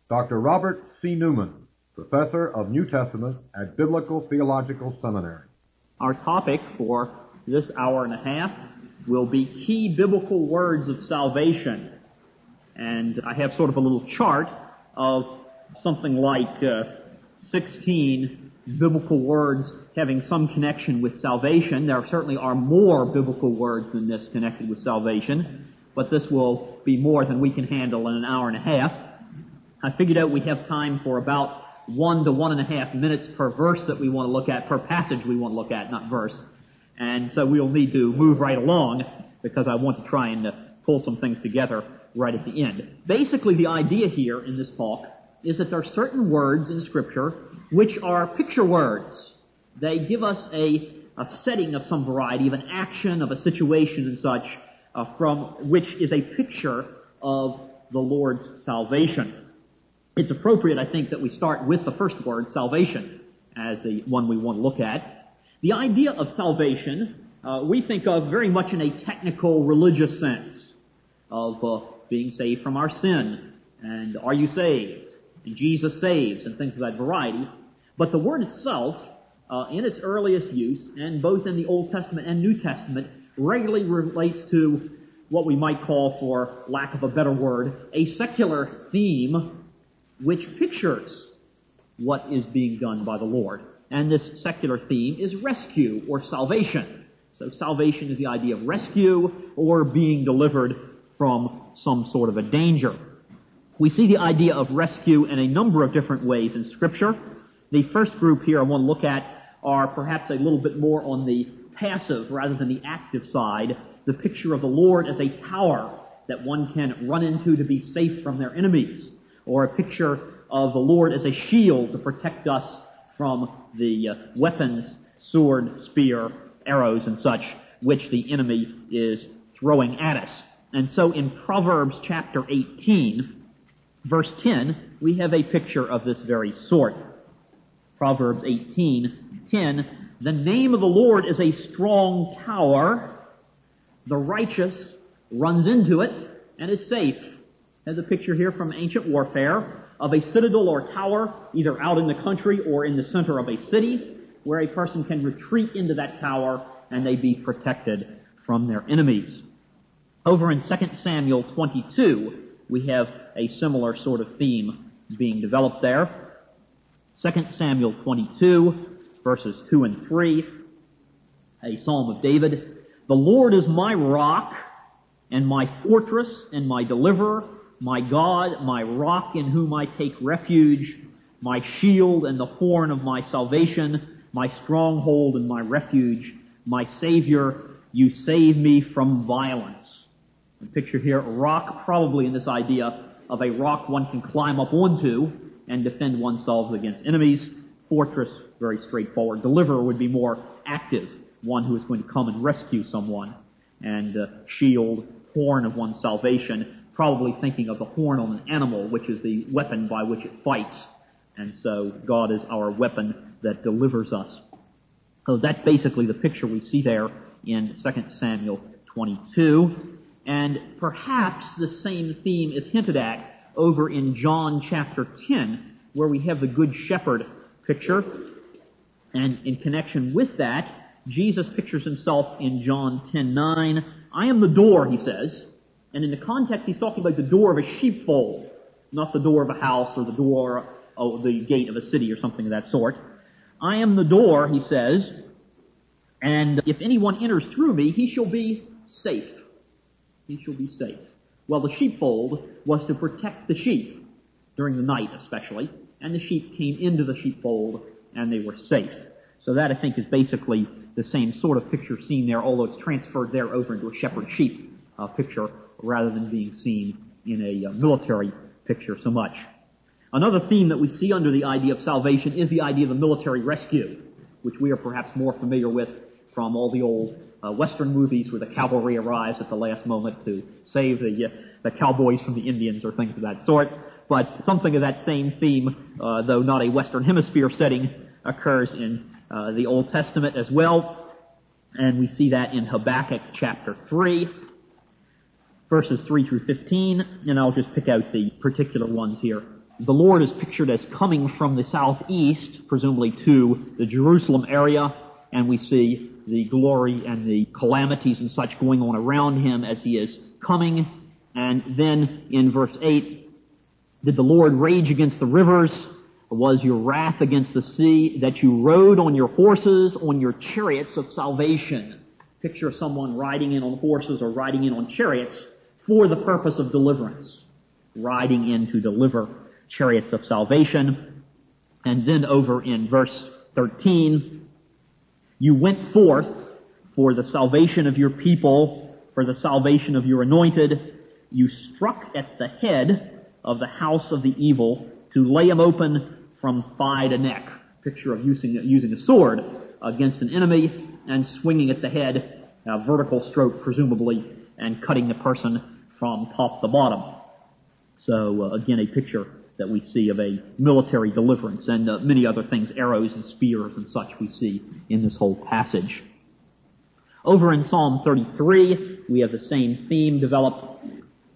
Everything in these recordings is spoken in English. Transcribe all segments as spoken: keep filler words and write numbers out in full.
Doctor Robert C. Newman, Professor of New Testament at Biblical Theological Seminary. Our topic for this hour and a half will be key biblical words of salvation. And I have sort of a little chart of something like uh, sixteen biblical words having some connection with salvation. There certainly are more biblical words than this connected with salvation, but this will be more than we can handle in an hour and a half. I figured out we have time for about one to one and a half minutes per verse that we want to look at, per passage we want to look at, not verse. And so we'll need to move right along because I want to try and uh, pull some things together right at the end. Basically, the idea here in this talk is that there are certain words in Scripture which are picture words. They give us a, a setting of some variety, of an action, of a situation and such, uh, from which is a picture of the Lord's salvation. It's appropriate, I think, that we start with the first word, salvation, as the one we want to look at. The idea of salvation, uh, we think of very much in a technical religious sense, of uh, being saved from our sin, and are you saved, and Jesus saves, and things of that variety. But the word itself, uh, in its earliest use, and both in the Old Testament and New Testament, regularly relates to what we might call, for lack of a better word, a secular theme which pictures what is being done by the Lord. And this secular theme is rescue or salvation. So salvation is the idea of rescue or being delivered from some sort of a danger. We see the idea of rescue in a number of different ways in Scripture. The first group here I want to look at are perhaps a little bit more on the passive rather than the active side, the picture of the Lord as a tower that one can run into to be safe from their enemies, or a picture of the Lord as a shield to protect us from the uh, weapons, sword, spear, arrows, and such, which the enemy is throwing at us. And so in Proverbs chapter eighteen, verse ten, we have a picture of this very sort. Proverbs eighteen ten, the name of the Lord is a strong tower. The righteous runs into it and is safe. There's a picture here from ancient warfare of a citadel or tower, either out in the country or in the center of a city, where a person can retreat into that tower and they be protected from their enemies. Over in Second Samuel twenty-two, we have a similar sort of theme being developed there. Second Samuel twenty-two, verses two and three, a psalm of David. The Lord is my rock and my fortress and my deliverer, my God, my rock in whom I take refuge, my shield and the horn of my salvation, my stronghold and my refuge, my Savior, you save me from violence. The picture here, rock, probably in this idea of a rock one can climb up onto and defend oneself against enemies. Fortress, very straightforward. Deliverer would be more active, one who is going to come and rescue someone. And uh, shield, horn of one's salvation, probably thinking of the horn on an animal, which is the weapon by which it fights. And so God is our weapon that delivers us. So that's basically the picture we see there in Second Samuel twenty-two. And perhaps the same theme is hinted at over in John chapter ten, where we have the Good Shepherd picture. And in connection with that, Jesus pictures himself in John ten nine. I am the door, he says. And in the context, he's talking about the door of a sheepfold, not the door of a house or the door of the gate of a city or something of that sort. I am the door, he says, and if anyone enters through me, he shall be safe. He shall be safe. Well, the sheepfold was to protect the sheep during the night especially, and the sheep came into the sheepfold and they were safe. So that, I think, is basically the same sort of picture seen there, although it's transferred there over into a shepherd-sheep uh, picture, rather than being seen in a uh, military picture so much. Another theme that we see under the idea of salvation is the idea of the military rescue, which we are perhaps more familiar with from all the old uh, Western movies where the cavalry arrives at the last moment to save the, uh, the cowboys from the Indians or things of that sort. But something of that same theme, uh, though not a Western Hemisphere setting, occurs in uh, the Old Testament as well. And we see that in Habakkuk chapter three. Verses three through fifteen, and I'll just pick out the particular ones here the Lord is pictured as coming from the southeast, presumably to the Jerusalem area, and we see the glory and the calamities and such going on around him as he is coming. And then in verse eight, did the Lord rage against the rivers? Was your wrath against the sea, that you rode on your horses, on your chariots of salvation? Picture someone riding in on horses or riding in on chariots for the purpose of deliverance. Riding in to deliver, chariots of salvation. And then over in verse thirteen, you went forth for the salvation of your people, for the salvation of your anointed. You struck at the head of the house of the evil to lay him open from thigh to neck. Picture of using, using a sword against an enemy and swinging at the head, a vertical stroke presumably, and cutting the person from top to bottom. So uh, again, a picture that we see of a military deliverance, and uh, many other things, arrows and spears and such we see in this whole passage. Over in Psalm thirty-three, we have the same theme developed.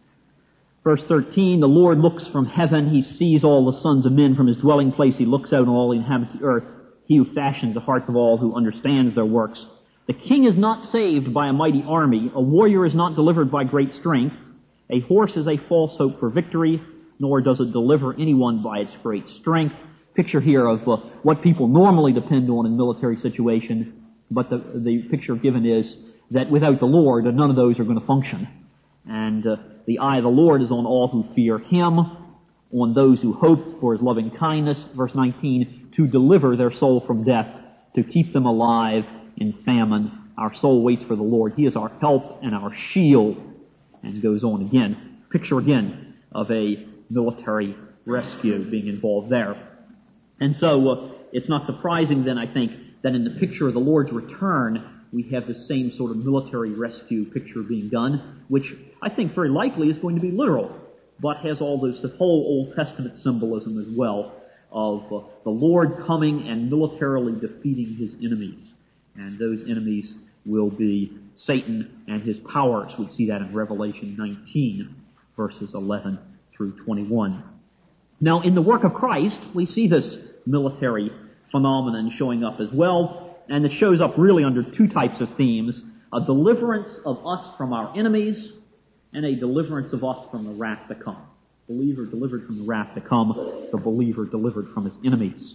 Verse thirteen, the Lord looks from heaven, he sees all the sons of men from his dwelling place, he looks out on all the inhabitants of the earth, he who fashions the hearts of all, who understands their works. The king is not saved by a mighty army, a warrior is not delivered by great strength, a horse is a false hope for victory, nor does it deliver anyone by its great strength. Picture here of uh, what people normally depend on in military situation, but the, the picture given is that without the Lord, none of those are going to function. And uh, the eye of the Lord is on all who fear him, on those who hope for his loving kindness. Verse nineteen, to deliver their soul from death, to keep them alive in famine. Our soul waits for the Lord. He is our help and our shield. And goes on again. Picture again of a military rescue being involved there. And so uh, it's not surprising then, I think, that in the picture of the Lord's return, we have the same sort of military rescue picture being done, which I think very likely is going to be literal, but has all this, the whole Old Testament symbolism as well of uh, the Lord coming and militarily defeating his enemies. And those enemies will be Satan and his powers. We see that in Revelation nineteen, verses eleven through twenty-one. Now, in the work of Christ, we see this military phenomenon showing up as well, and it shows up really under two types of themes: a deliverance of us from our enemies, and a deliverance of us from the wrath to come. Believer delivered from the wrath to come, the believer delivered from his enemies.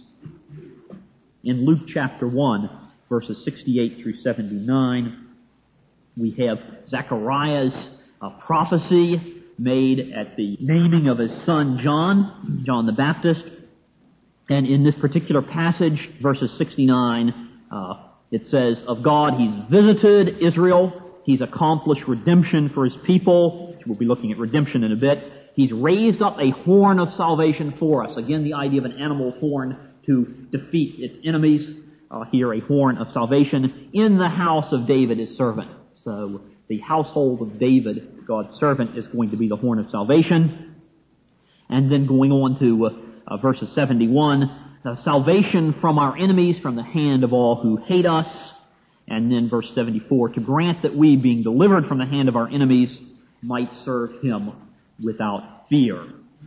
In Luke chapter one, verses sixty-eight through seventy-nine, we have Zechariah's uh, prophecy made at the naming of his son John, John the Baptist. And in this particular passage, verses sixty-nine, uh, it says, of God, he's visited Israel. He's accomplished redemption for his people, which we'll be looking at redemption in a bit. He's raised up a horn of salvation for us. Again, the idea of an animal horn to defeat its enemies. Uh, here, a horn of salvation in the house of David, his servant. So the household of David, God's servant, is going to be the horn of salvation. And then going on to uh, uh, verses seventy-one, uh, salvation from our enemies, from the hand of all who hate us. And then verse seventy-four, to grant that we, being delivered from the hand of our enemies, might serve him without fear.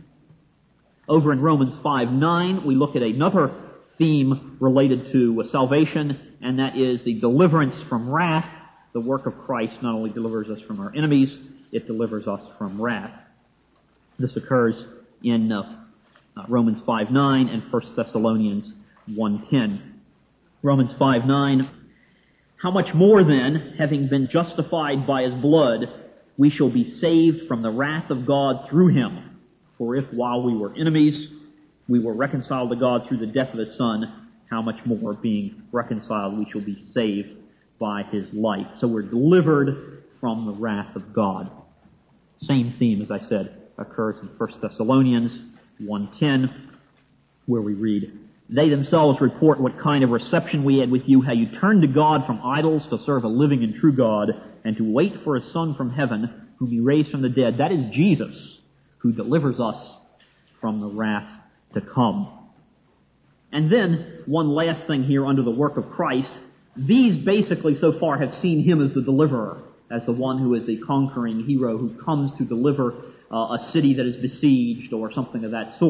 Over in Romans five nine, we look at another theme related to uh, salvation, and that is the deliverance from wrath. The work of Christ not only delivers us from our enemies, it delivers us from wrath. This occurs in uh, uh, Romans five nine and First Thessalonians one ten. Romans five nine, how much more then, having been justified by his blood, we shall be saved from the wrath of God through him. For if while we were enemies, we were reconciled to God through the death of his Son, how much more, being reconciled, we shall be saved by his life. So we're delivered from the wrath of God. Same theme, as I said, occurs in First Thessalonians one ten, where we read, they themselves report what kind of reception we had with you, how you turned to God from idols to serve a living and true God, and to wait for his Son from heaven, whom he raised from the dead. That is Jesus, who delivers us from the wrath to come. And then, one last thing here under the work of Christ. These basically so far have seen him as the deliverer, as the one who is the conquering hero who comes to deliver uh, a city that is besieged or something of that sort.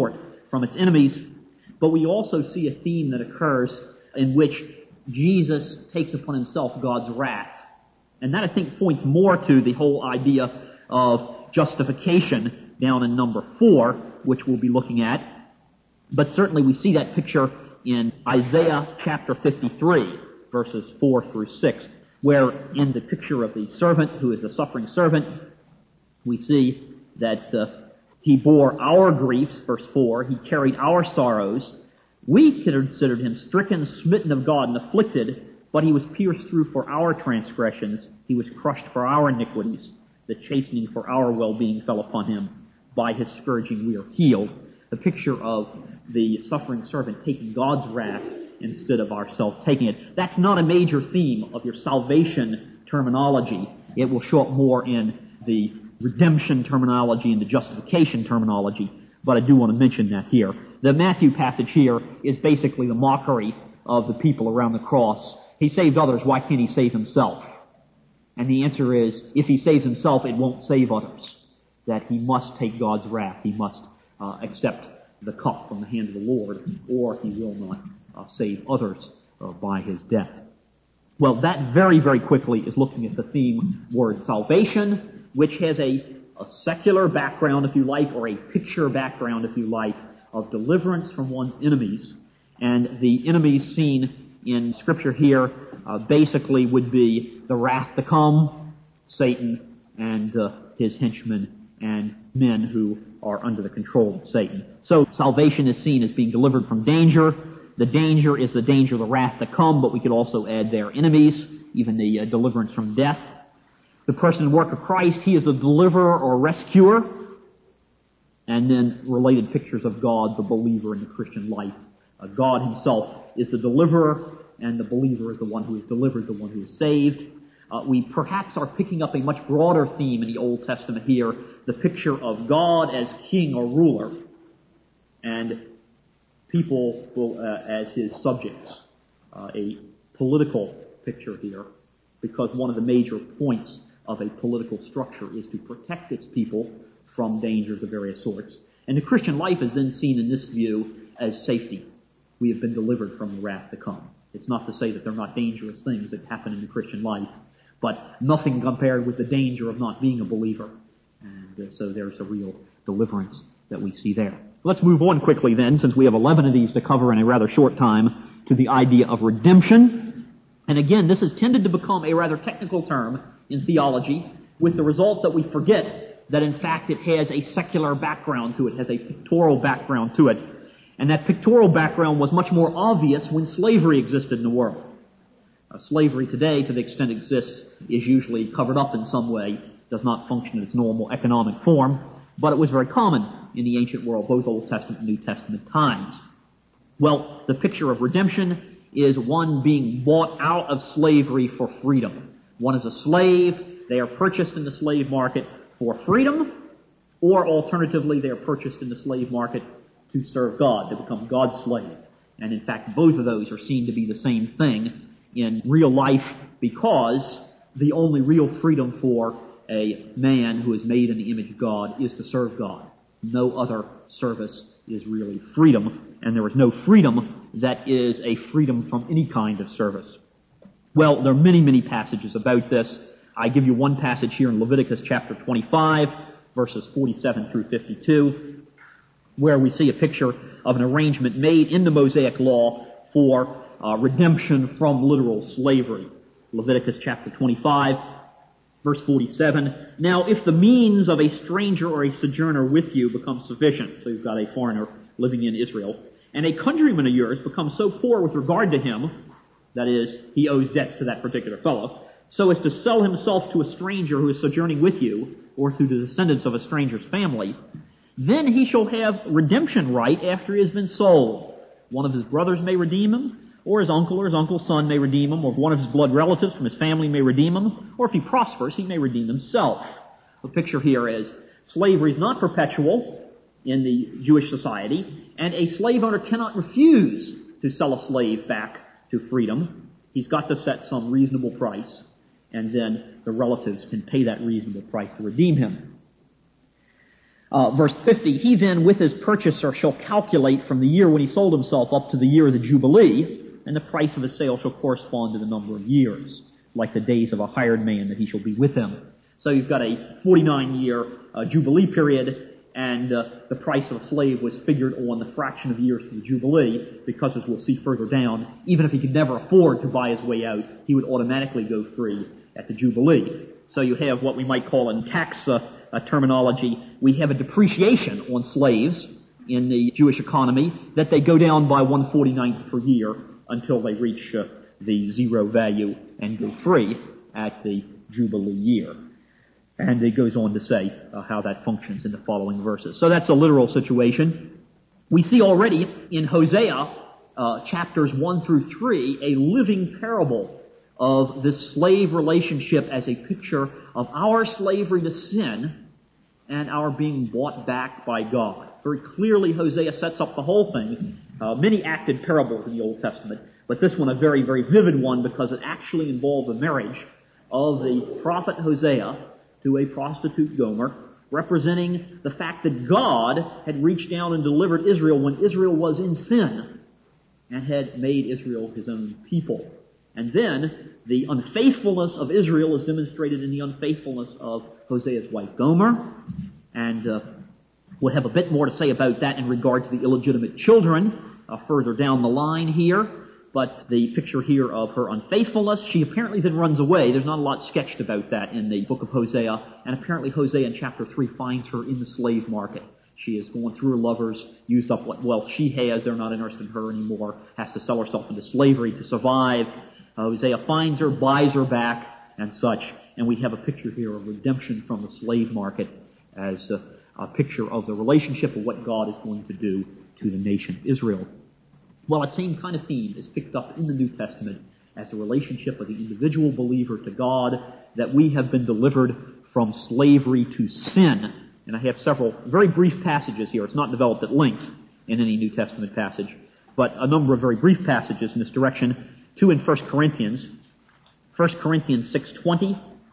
from its enemies. But we also see a theme that occurs in which Jesus takes upon himself God's wrath. And that, I think, points more to the whole idea of justification down in number four, which we'll be looking at. But certainly we see that picture in Isaiah chapter fifty-three, verses four through six, where in the picture of the servant who is the suffering servant, we see that uh, he bore our griefs, verse four, he carried our sorrows. We considered him stricken, smitten of God, and afflicted, but he was pierced through for our transgressions. He was crushed for our iniquities. The chastening for our well-being fell upon him. By his scourging we are healed. The picture of the suffering servant taking God's wrath instead of ourselves taking it. That's not a major theme of your salvation terminology. It will show up more in the redemption terminology and the justification terminology, but I do want to mention that here. The Matthew passage here is basically the mockery of the people around the cross. He saved others, why can't he save himself? And the answer is, if he saves himself, it won't save others. That he must take God's wrath. He must uh, accept the cup from the hand of the Lord, or he will not uh, save others uh, by his death. Well, that very, very quickly is looking at the theme word salvation, which has a, a secular background, if you like, or a picture background, if you like, of deliverance from one's enemies. And the enemies seen in Scripture here uh, basically would be the wrath to come, Satan, and uh, his henchmen and men who are under the control of Satan. So salvation is seen as being delivered from danger. The danger is the danger of the wrath to come, but we could also add their enemies, even the uh, deliverance from death. The person and work of Christ, he is a deliverer or rescuer. And then related pictures of God, the believer in the Christian life. Uh, God himself is the deliverer, and the believer is the one who is delivered, the one who is saved. Uh, we perhaps are picking up a much broader theme in the Old Testament here, the picture of God as king or ruler, and people will, uh, as his subjects. Uh, a political picture here, because one of the major points of a political structure is to protect its people from dangers of various sorts. And the Christian life is then seen in this view as safety. We have been delivered from the wrath to come. It's not to say that there are not dangerous things that happen in the Christian life, but nothing compared with the danger of not being a believer. And uh, so there's a real deliverance that we see there. Let's move on quickly then, since we have eleven of these to cover in a rather short time, to the idea of redemption. And again, this has tended to become a rather technical term in theology, with the result that we forget that in fact it has a secular background to it, has a pictorial background to it. And that pictorial background was much more obvious when slavery existed in the world. Uh, slavery today, to the extent it exists, is usually covered up in some way, does not function in its normal economic form, but it was very common in the ancient world, both Old Testament and New Testament times. Well, the picture of redemption is one being bought out of slavery for freedom. One is a slave, they are purchased in the slave market for freedom, or alternatively, they are purchased in the slave market to serve God, to become God's slave. And in fact, both of those are seen to be the same thing in real life, because the only real freedom for a man who is made in the image of God is to serve God. No other service is really freedom, and there is no freedom that is a freedom from any kind of service. Well, there are many, many passages about this. I give you one passage here in Leviticus chapter twenty-five, verses forty-seven through fifty-two, where we see a picture of an arrangement made in the Mosaic law for uh, redemption from literal slavery. Leviticus chapter twenty-five, verse forty-seven. Now, if the means of a stranger or a sojourner with you becomes sufficient, so you've got a foreigner living in Israel, and a countryman of yours becomes so poor with regard to him, that is, he owes debts to that particular fellow, so as to sell himself to a stranger who is sojourning with you, or to the descendants of a stranger's family, then he shall have redemption right after he has been sold. One of his brothers may redeem him, or his uncle or his uncle's son may redeem him, or one of his blood relatives from his family may redeem him, or if he prospers, he may redeem himself. The picture here is slavery is not perpetual in the Jewish society, and a slave owner cannot refuse to sell a slave back to freedom. He's got to set some reasonable price, and then the relatives can pay that reasonable price to redeem him. Uh, verse fifty, he then with his purchaser shall calculate from the year when he sold himself up to the year of the Jubilee, and the price of his sale shall correspond to the number of years, like the days of a hired man that he shall be with him. So you've got a forty-nine year uh, Jubilee period, and uh, the price of a slave was figured on the fraction of years to the Jubilee, because as we'll see further down, even if he could never afford to buy his way out, he would automatically go free at the Jubilee. So you have what we might call in tax uh, uh, terminology, we have a depreciation on slaves in the Jewish economy, that they go down by one forty-ninth per year until they reach uh, the zero value and go free at the Jubilee year. And it goes on to say uh, how that functions in the following verses. So that's a literal situation. We see already in Hosea, uh, chapters one through three, a living parable of this slave relationship as a picture of our slavery to sin and our being bought back by God. Very clearly, Hosea sets up the whole thing. Uh, many acted parables in the Old Testament, but this one a very, very vivid one, because it actually involved the marriage of the prophet Hosea to a prostitute Gomer, representing the fact that God had reached down and delivered Israel when Israel was in sin and had made Israel his own people. And then the unfaithfulness of Israel is demonstrated in the unfaithfulness of Hosea's wife Gomer, and uh, we'll have a bit more to say about that in regard to the illegitimate children uh, further down the line here. But the picture here of her unfaithfulness, she apparently then runs away. There's not a lot sketched about that in the book of Hosea. And apparently Hosea in chapter three finds her in the slave market. She has gone through her lovers, used up what wealth she has. They're not interested in her anymore. Has to sell herself into slavery to survive. Uh, Hosea finds her, buys her back, and such. And we have a picture here of redemption from the slave market as a, a picture of the relationship of what God is going to do to the nation of Israel. Well, that same kind of theme is picked up in the New Testament as the relationship of the individual believer to God, that we have been delivered from slavery to sin. And I have several very brief passages here. It's not developed at length in any New Testament passage, but a number of very brief passages in this direction. Two in First Corinthians. First Corinthians six twenty.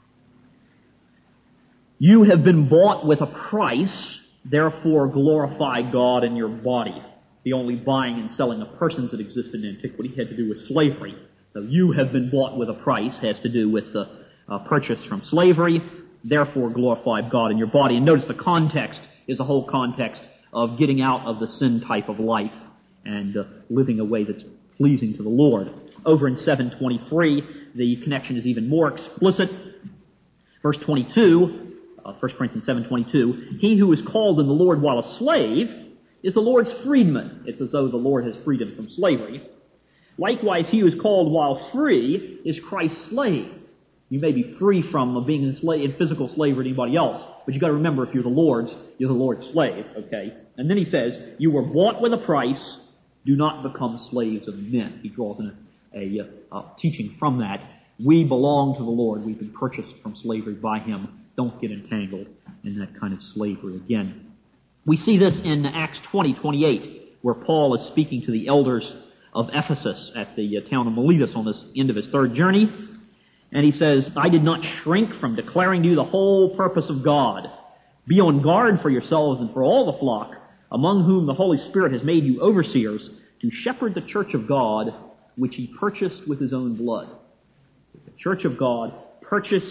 You have been bought with a price, therefore glorify God in your body. The only buying and selling of persons that existed in antiquity had to do with slavery. So you have been bought with a price has to do with the uh, purchase from slavery, therefore glorify God in your body. And notice the context is the whole context of getting out of the sin type of life and uh, living a way that's pleasing to the Lord. Over in seven twenty-three, the connection is even more explicit. Verse twenty-two, uh, First Corinthians seven twenty-two, he who is called in the Lord while a slave is the Lord's freedman. It's as though the Lord has freed him from slavery. Likewise, he who is called while free is Christ's slave. You may be free from being in, slave, in physical slavery to anybody else, but you've got to remember, if you're the Lord's, you're the Lord's slave, okay? And then he says, you were bought with a price, do not become slaves of men. He draws in a, a, a teaching from that. We belong to the Lord. We've been purchased from slavery by him. Don't get entangled in that kind of slavery again. We see this in Acts twenty twenty-eight, where Paul is speaking to the elders of Ephesus at the uh, town of Miletus on this end of his third journey. And he says, I did not shrink from declaring to you the whole purpose of God. Be on guard for yourselves and for all the flock, among whom the Holy Spirit has made you overseers, to shepherd the church of God, which he purchased with his own blood. The church of God purchased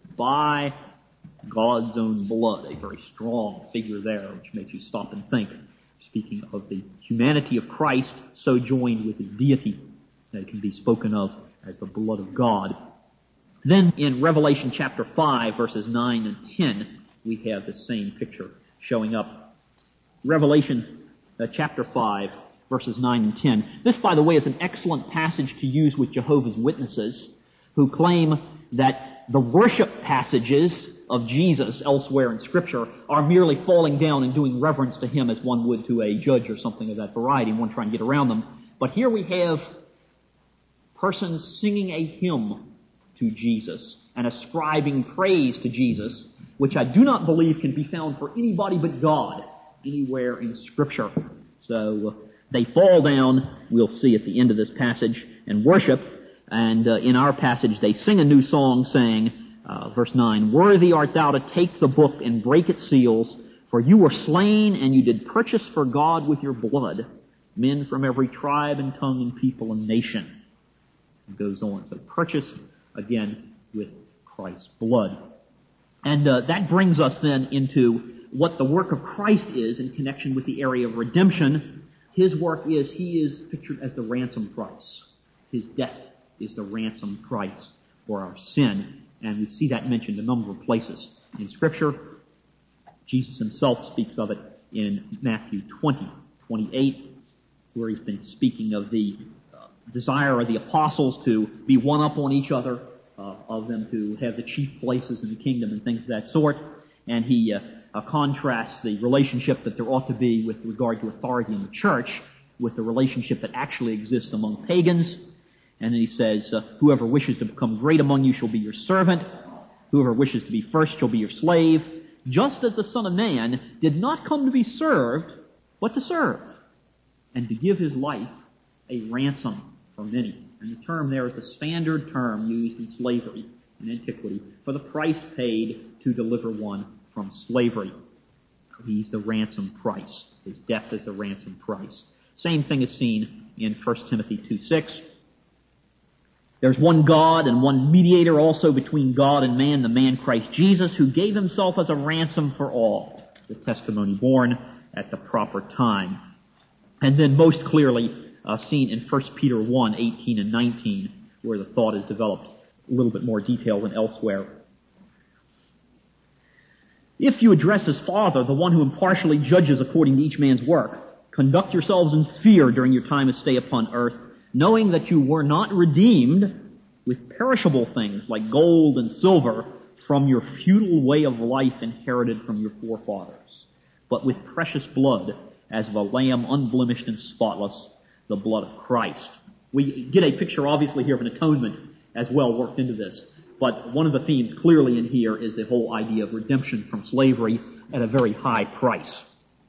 by God's own blood. A very strong figure there, which makes you stop and think. Speaking of the humanity of Christ, so joined with his deity, that it can be spoken of as the blood of God. Then in Revelation chapter five, verses nine and ten, we have the same picture showing up. Revelation uh, chapter five, verses nine and ten. This, by the way, is an excellent passage to use with Jehovah's Witnesses, who claim that the worship passages of Jesus elsewhere in Scripture are merely falling down and doing reverence to him as one would to a judge or something of that variety, and one trying to get around them. But here we have persons singing a hymn to Jesus and ascribing praise to Jesus, which I do not believe can be found for anybody but God anywhere in Scripture. So uh, they fall down, we'll see at the end of this passage, and worship. And uh, in our passage they sing a new song saying, Uh, verse nine, worthy art thou to take the book and break its seals, For you were slain, and you did purchase for God with your blood men from every tribe and tongue and people and nation. It goes on. So purchased, again, with Christ's blood. And uh, that brings us then into what the work of Christ is in connection with the area of redemption. His work is, he is pictured as the ransom price. His death is the ransom price for our sin. And we see that mentioned a number of places in Scripture. Jesus himself speaks of it in Matthew twenty, twenty-eight, where he's been speaking of the uh, desire of the apostles to be one up on each other, uh, of them to have the chief places in the kingdom and things of that sort. And he uh, uh, contrasts the relationship that there ought to be with regard to authority in the church with the relationship that actually exists among pagans. And then he says, uh, whoever wishes to become great among you shall be your servant. Whoever wishes to be first shall be your slave. Just as the Son of Man did not come to be served, but to serve, and to give his life a ransom for many. And the term there is the standard term used in slavery in antiquity for the price paid to deliver one from slavery. He's the ransom price. His death is the ransom price. Same thing is seen in First Timothy two six. There's one God and one mediator also between God and man, the man Christ Jesus, who gave himself as a ransom for all, the testimony borne at the proper time. And then most clearly uh, seen in First Peter one, eighteen and nineteen, where the thought is developed a little bit more detail than elsewhere. If you address as Father, the one who impartially judges according to each man's work, conduct yourselves in fear during your time of stay upon earth, knowing that you were not redeemed with perishable things like gold and silver from your futile way of life inherited from your forefathers, but with precious blood as of a lamb unblemished and spotless, the blood of Christ. We get a picture obviously here of an atonement as well worked into this, but one of the themes clearly in here is the whole idea of redemption from slavery at a very high price.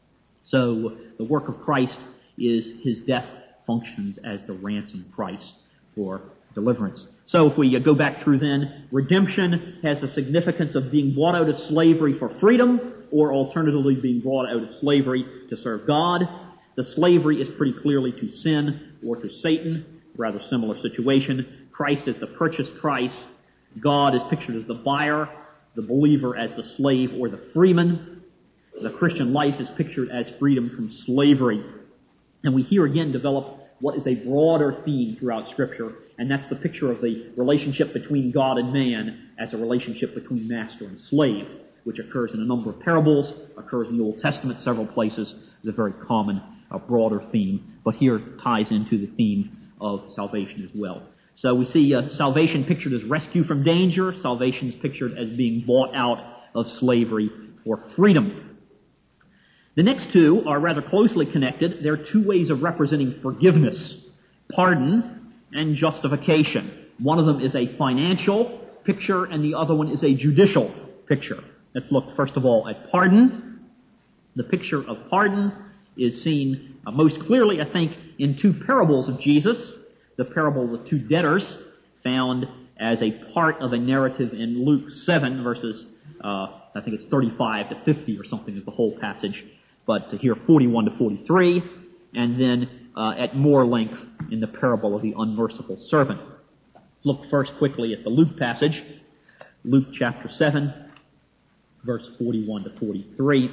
So the work of Christ is his death functions as the ransom price for deliverance. So if we go back through then, redemption has the significance of being brought out of slavery for freedom, or alternatively being brought out of slavery to serve God. The slavery is pretty clearly to sin or to Satan, rather similar situation. Christ is the purchase price. God is pictured as the buyer, the believer as the slave or the freeman. The Christian life is pictured as freedom from slavery. And we here again develop what is a broader theme throughout Scripture, and that's the picture of the relationship between God and man as a relationship between master and slave, which occurs in a number of parables, occurs in the Old Testament several places, is a very common, a broader theme, but here ties into the theme of salvation as well. So we see uh, salvation pictured as rescue from danger, salvation is pictured as being bought out of slavery for freedom. The next two are rather closely connected. They're two ways of representing forgiveness, pardon, and justification. One of them is a financial picture, and the other one is a judicial picture. Let's look first of all at pardon. The picture of pardon is seen uh, most clearly, I think, in two parables of Jesus. The parable of the two debtors, found as a part of a narrative in Luke seven, verses, uh, I think it's thirty-five to fifty or something is the whole passage. But here forty-one to forty-three, and then uh, at more length in the parable of the unmerciful servant. Look first quickly at the Luke passage, Luke chapter seven, verse forty-one to forty-three.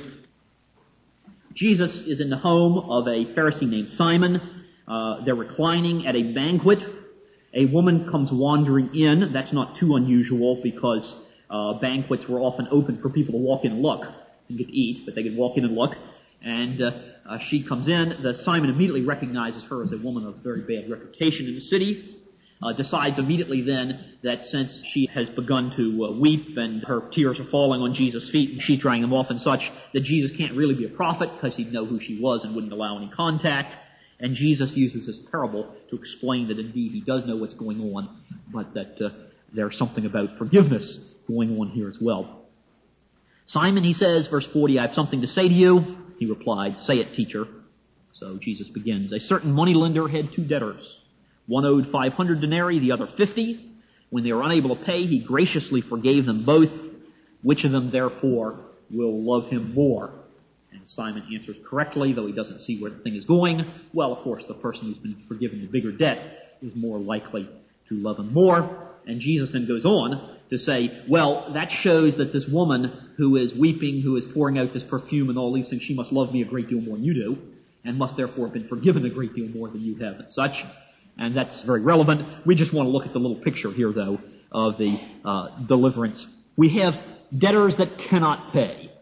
Jesus is in the home of a Pharisee named Simon. Uh, they're reclining at a banquet. A woman comes wandering in. That's not too unusual because uh, banquets were often open for people to walk in and look. They could eat, but they could walk in and look. And uh, uh, she comes in. The Simon immediately recognizes her as a woman of very bad reputation in the city. Uh, decides immediately then that since she has begun to uh, weep and her tears are falling on Jesus' feet and she's drying them off and such, that Jesus can't really be a prophet because he'd know who she was and wouldn't allow any contact. And Jesus uses this parable to explain that indeed he does know what's going on, but that uh, there's something about forgiveness going on here as well. Simon, he says, verse forty, I have something to say to you. He replied, say it, teacher. So Jesus begins, a certain moneylender had two debtors. One owed five hundred denarii, the other fifty. When they were unable to pay, he graciously forgave them both. Which of them, therefore, will love him more? And Simon answers correctly, though he doesn't see where the thing is going. Well, of course, the person who's been forgiven the bigger debt is more likely to love him more. And Jesus then goes on to say, well, that shows that this woman who is weeping, who is pouring out this perfume and all these things, she must love me a great deal more than you do, and must therefore have been forgiven a great deal more than you have and such. And that's very relevant. We just want to look at the little picture here, though, of the uh, deliverance. We have debtors that cannot pay.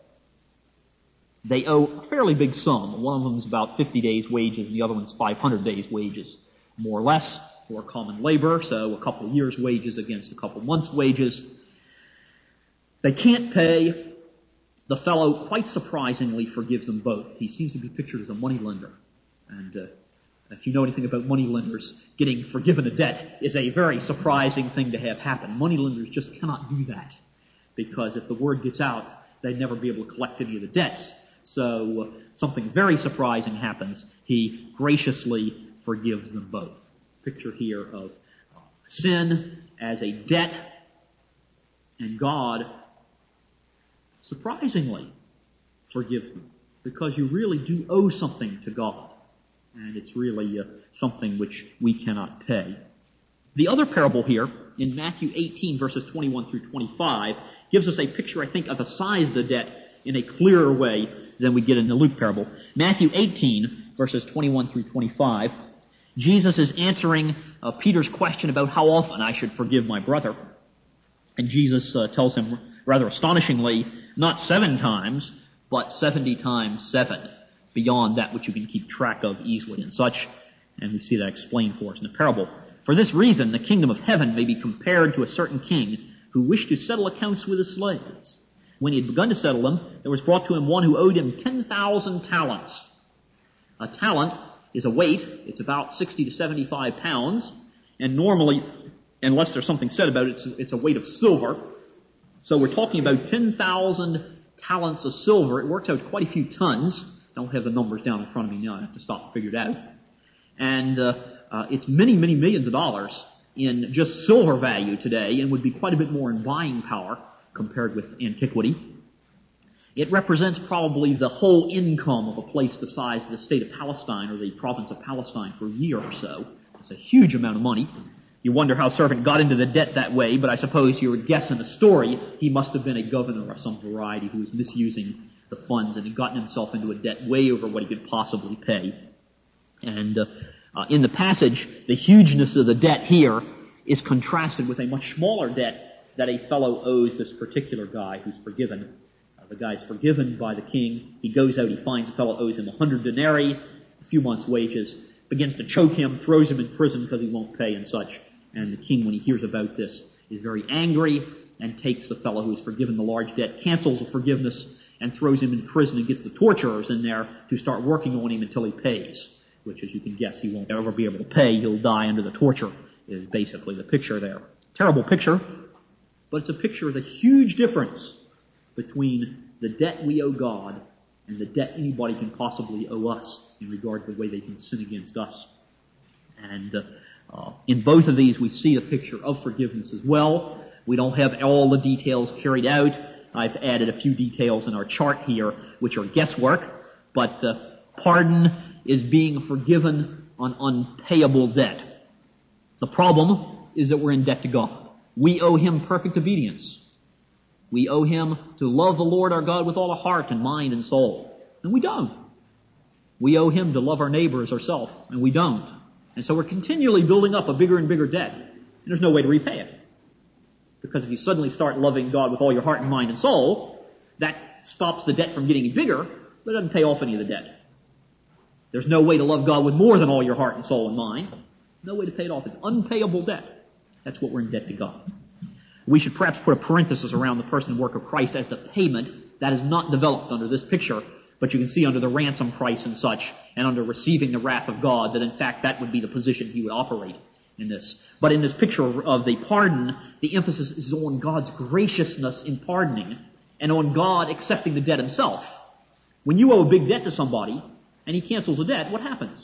They owe a fairly big sum. One of them is about fifty days' wages, and the other one's five hundred days' wages, more or less, for common labor, so a couple of years' wages against a couple of months' wages. They can't pay. The fellow, quite surprisingly, forgives them both. He seems to be pictured as a moneylender. And uh, if you know anything about moneylenders, getting forgiven a debt is a very surprising thing to have happen. Moneylenders just cannot do that, because if the word gets out, they'd never be able to collect any of the debts. So uh, something very surprising happens. He graciously forgives them both. Picture here of uh, sin as a debt, and God surprisingly forgives them, because you really do owe something to God, and it's really uh, something which we cannot pay. The other parable here in Matthew eighteen, verses twenty-one through twenty-five, gives us a picture, I think, of the size of the debt in a clearer way than we get in the Luke parable. Matthew eighteen, verses twenty-one through twenty-five, Jesus is answering uh, Peter's question about how often I should forgive my brother. And Jesus uh, tells him, rather astonishingly, not seven times, but seventy times seven, beyond that which you can keep track of easily and such. And we see that explained for us in the parable. For this reason, the kingdom of heaven may be compared to a certain king who wished to settle accounts with his slaves. When he had begun to settle them, there was brought to him one who owed him ten thousand talents. A talent is a weight. It's about sixty to seventy-five pounds. And normally, unless there's something said about it, it's, it's a weight of silver. So we're talking about ten thousand talents of silver. It works out quite a few tons. I don't have the numbers down in front of me now. I have to stop and figure it out. And uh, uh, it's many, many millions of dollars in just silver value today, and would be quite a bit more in buying power compared with antiquity. It represents probably the whole income of a place the size of the state of Palestine or the province of Palestine for a year or so. It's a huge amount of money. You wonder how a servant got into the debt that way, but I suppose you would guess in the story he must have been a governor of some variety who was misusing the funds and had gotten himself into a debt way over what he could possibly pay. And uh, uh, in the passage, the hugeness of the debt here is contrasted with a much smaller debt that a fellow owes this particular guy who's forgiven. Uh, the guy's forgiven by the king. He goes out, he finds a fellow owes him a hundred denarii, a few months' wages, begins to choke him, throws him in prison because he won't pay and such. And the king, when he hears about this, is very angry and takes the fellow who has forgiven the large debt, cancels the forgiveness, and throws him in prison and gets the torturers in there to start working on him until he pays, which, as you can guess, he won't ever be able to pay. He'll die under the torture, is basically the picture there. Terrible picture, but it's a picture of the huge difference between the debt we owe God and the debt anybody can possibly owe us in regard to the way they can sin against us. And uh, uh, in both of these, we see a picture of forgiveness as well. We don't have all the details carried out. I've added a few details in our chart here, which are guesswork, but uh, pardon is being forgiven on unpayable debt. The problem is that we're in debt to God. We owe Him perfect obedience. We owe Him to love the Lord our God with all our heart and mind and soul. And we don't. We owe Him to love our neighbor as ourselves, and we don't. And so we're continually building up a bigger and bigger debt, and there's no way to repay it. Because if you suddenly start loving God with all your heart and mind and soul, that stops the debt from getting any bigger, but it doesn't pay off any of the debt. There's no way to love God with more than all your heart and soul and mind. No way to pay it off. It's unpayable debt. That's what we're in debt to God. We should perhaps put a parenthesis around the person and work of Christ as the payment. That is not developed under this picture, but you can see under the ransom price and such, and under receiving the wrath of God, that in fact that would be the position He would operate in this. But in this picture of the pardon, the emphasis is on God's graciousness in pardoning, and on God accepting the debt Himself. When you owe a big debt to somebody, and He cancels the debt, what happens?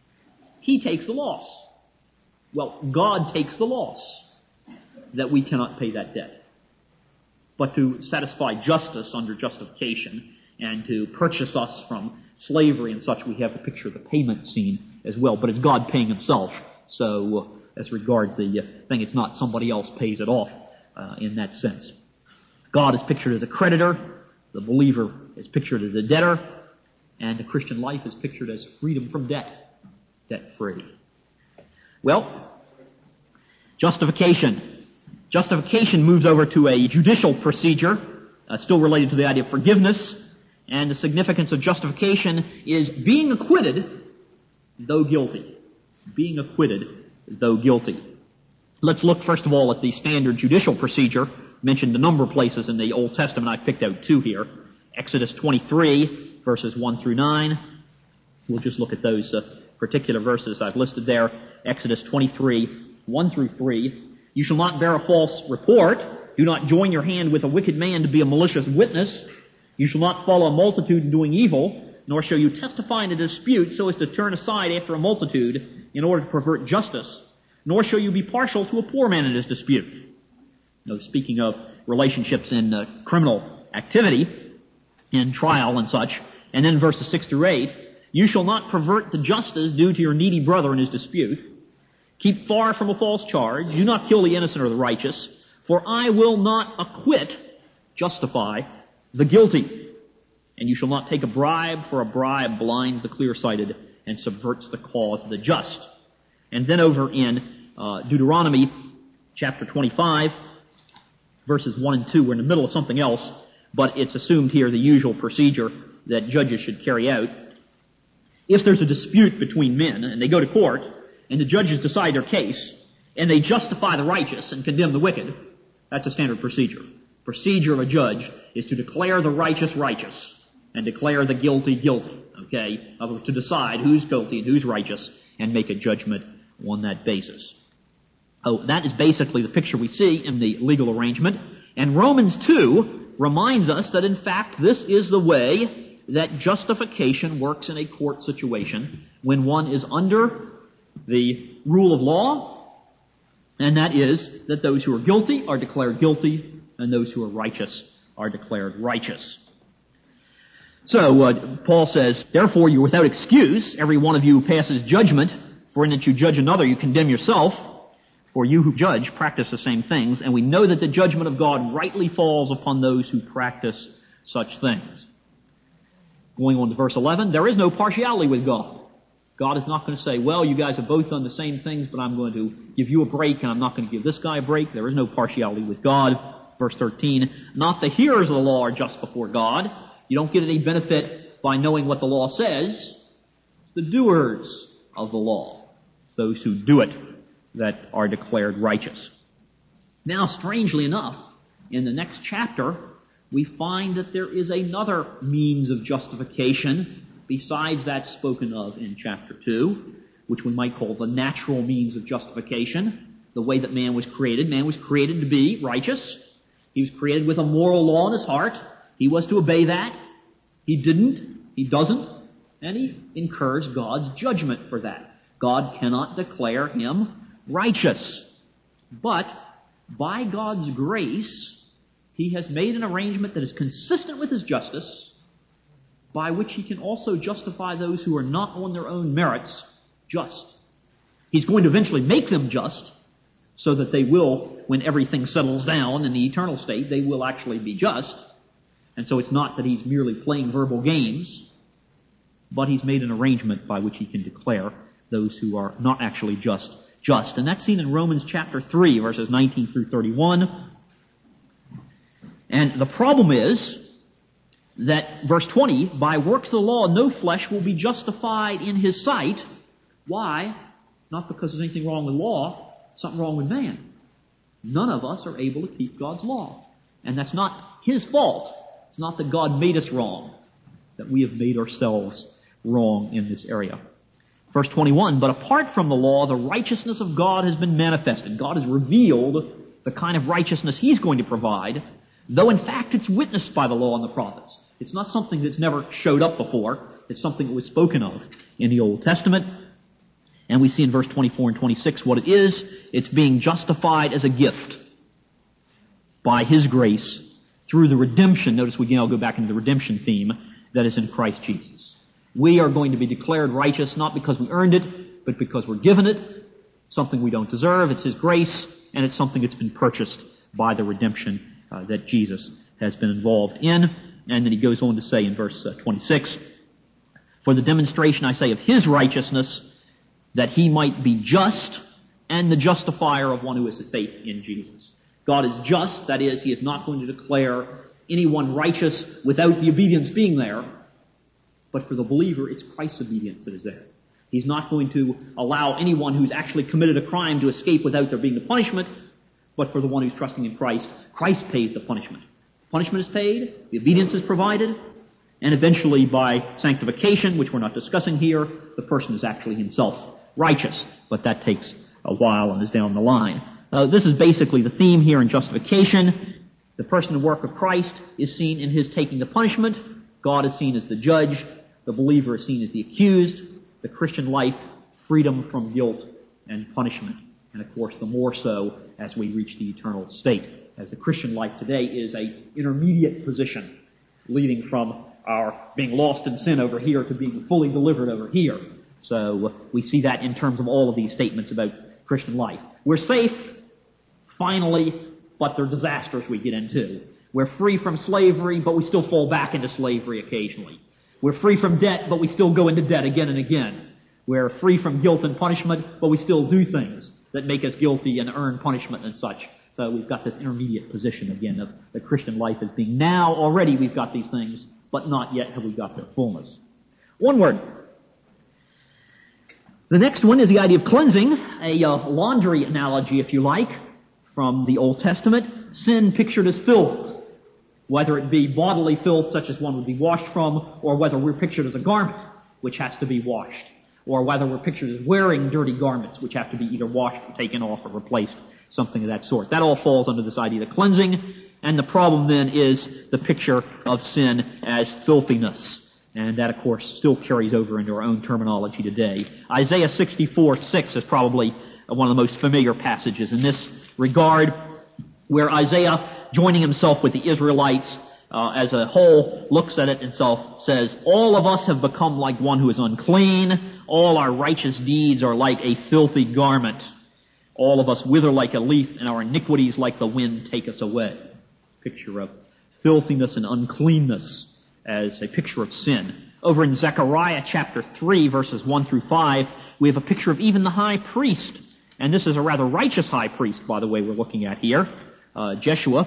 He takes the loss. Well, God takes the loss that we cannot pay that debt. But to satisfy justice under justification, and to purchase us from slavery and such. We have the picture of the payment scene as well, but it's God paying himself. So uh, as regards the uh, thing, it's not somebody else pays it off uh, in that sense. God is pictured as a creditor, the believer is pictured as a debtor, and the Christian life is pictured as freedom from debt, debt-free. Well, justification. Justification moves over to a judicial procedure, uh, still related to the idea of forgiveness, and the significance of justification is being acquitted, though guilty. Being acquitted, though guilty. Let's look first of all at the standard judicial procedure. Mentioned a number of places in the Old Testament. I've picked out two here. Exodus twenty-three, verses one through nine. We'll just look at those uh, particular verses I've listed there. Exodus twenty-three, one through three. You shall not bear a false report. Do not join your hand with a wicked man to be a malicious witness. You shall not follow a multitude in doing evil, nor shall you testify in a dispute so as to turn aside after a multitude in order to pervert justice. Nor shall you be partial to a poor man in his dispute. Now, speaking of relationships in uh, criminal activity, in trial and such, and then verses six through eight, you shall not pervert the justice due to your needy brother in his dispute. Keep far from a false charge. Do not kill the innocent or the righteous, for I will not acquit, justify, the guilty. And you shall not take a bribe, for a bribe blinds the clear-sighted and subverts the cause of the just. And then over in uh, Deuteronomy chapter twenty-five, verses one and two, we're in the middle of something else, but it's assumed here the usual procedure that judges should carry out. If there's a dispute between men, and they go to court, and the judges decide their case, and they justify the righteous and condemn the wicked, that's a standard procedure. Procedure of a judge is to declare the righteous righteous, and declare the guilty guilty, okay? To decide who's guilty and who's righteous, and make a judgment on that basis. Oh, that is basically the picture we see in the legal arrangement. And Romans two reminds us that in fact this is the way that justification works in a court situation when one is under the rule of law, and that is that those who are guilty are declared guilty and those who are righteous are declared righteous. So uh, Paul says, therefore you're without excuse, every one of you who passes judgment, for in that you judge another you condemn yourself. For you who judge practice the same things, and we know that the judgment of God rightly falls upon those who practice such things. Going on to verse eleven, there is no partiality with God. God is not going to say, well, you guys have both done the same things, but I'm going to give you a break, and I'm not going to give this guy a break. There is no partiality with God. Verse thirteen, not the hearers of the law are just before God. You don't get any benefit by knowing what the law says. It's the doers of the law, those who do it, that are declared righteous. Now, strangely enough, in the next chapter, we find that there is another means of justification besides that spoken of in chapter two, which we might call the natural means of justification, the way that man was created. Man was created to be righteous. He was created with a moral law in his heart. He was to obey that. He didn't. He doesn't. And he incurs God's judgment for that. God cannot declare him righteous. But by God's grace, he has made an arrangement that is consistent with his justice, by which he can also justify those who are not on their own merits just. He's going to eventually make them just, so that they will, when everything settles down in the eternal state, they will actually be just. And so it's not that he's merely playing verbal games, but he's made an arrangement by which he can declare those who are not actually just just. And that's seen in Romans chapter three, verses nineteen through thirty-one. And the problem is that, verse twenty, by works of the law, no flesh will be justified in his sight. Why? Not because there's anything wrong with law, something wrong with man. None of us are able to keep God's law. And that's not his fault. It's not that God made us wrong. It's that we have made ourselves wrong in this area. Verse twenty-one, but apart from the law, the righteousness of God has been manifested. God has revealed the kind of righteousness he's going to provide, though in fact it's witnessed by the law and the prophets. It's not something that's never showed up before. It's something that was spoken of in the Old Testament. And we see in verse twenty-four and twenty-six what it is. It's being justified as a gift by his grace through the redemption. Notice we now go back into the redemption theme that is in Christ Jesus. We are going to be declared righteous not because we earned it, but because we're given it. Something we don't deserve. It's His grace, and it's something that's been purchased by the redemption uh, that Jesus has been involved in. And then he goes on to say in verse uh, twenty-six, for the demonstration, I say, of His righteousness, that He might be just and the justifier of one who has faith in Jesus. God is just, that is, He is not going to declare anyone righteous without the obedience being there. But for the believer, it's Christ's obedience that is there. He's not going to allow anyone who's actually committed a crime to escape without there being the punishment. But for the one who's trusting in Christ, Christ pays the punishment. Punishment is paid, the obedience is provided, and eventually by sanctification, which we're not discussing here, the person is actually himself righteous. But that takes a while and is down the line. Uh, this is basically the theme here in justification. The person and work of Christ is seen in His taking the punishment. God is seen as the judge. The believer is seen as the accused. The Christian life, freedom from guilt and punishment. And of course, the more so as we reach the eternal state. As the Christian life today is a intermediate position, leading from our being lost in sin over here to being fully delivered over here. So uh, we see that in terms of all of these statements about Christian life. We're safe, finally, but they're disasters we get into. We're free from slavery, but we still fall back into slavery occasionally. We're free from debt, but we still go into debt again and again. We're free from guilt and punishment, but we still do things that make us guilty and earn punishment and such. So we've got this intermediate position again of the Christian life as being now already we've got these things, but not yet have we got their fullness. One word. The next one is the idea of cleansing, a uh, laundry analogy, if you like, from the Old Testament. Sin pictured as filth, whether it be bodily filth such as one would be washed from, or whether we're pictured as a garment which has to be washed, or whether we're pictured as wearing dirty garments which have to be either washed or taken off or replaced, something of that sort. That all falls under this idea of cleansing, and the problem then is the picture of sin as filthiness. And that, of course, still carries over into our own terminology today. Isaiah sixty-four six is probably one of the most familiar passages in this regard, where Isaiah, joining himself with the Israelites uh, as a whole, looks at it himself, says, all of us have become like one who is unclean. All our righteous deeds are like a filthy garment. All of us wither like a leaf, and our iniquities like the wind take us away. Picture of filthiness and uncleanness as a picture of sin. Over in Zechariah chapter three, verses one through five, we have a picture of even the high priest. And this is a rather righteous high priest, by the way, we're looking at here. Uh, Jeshua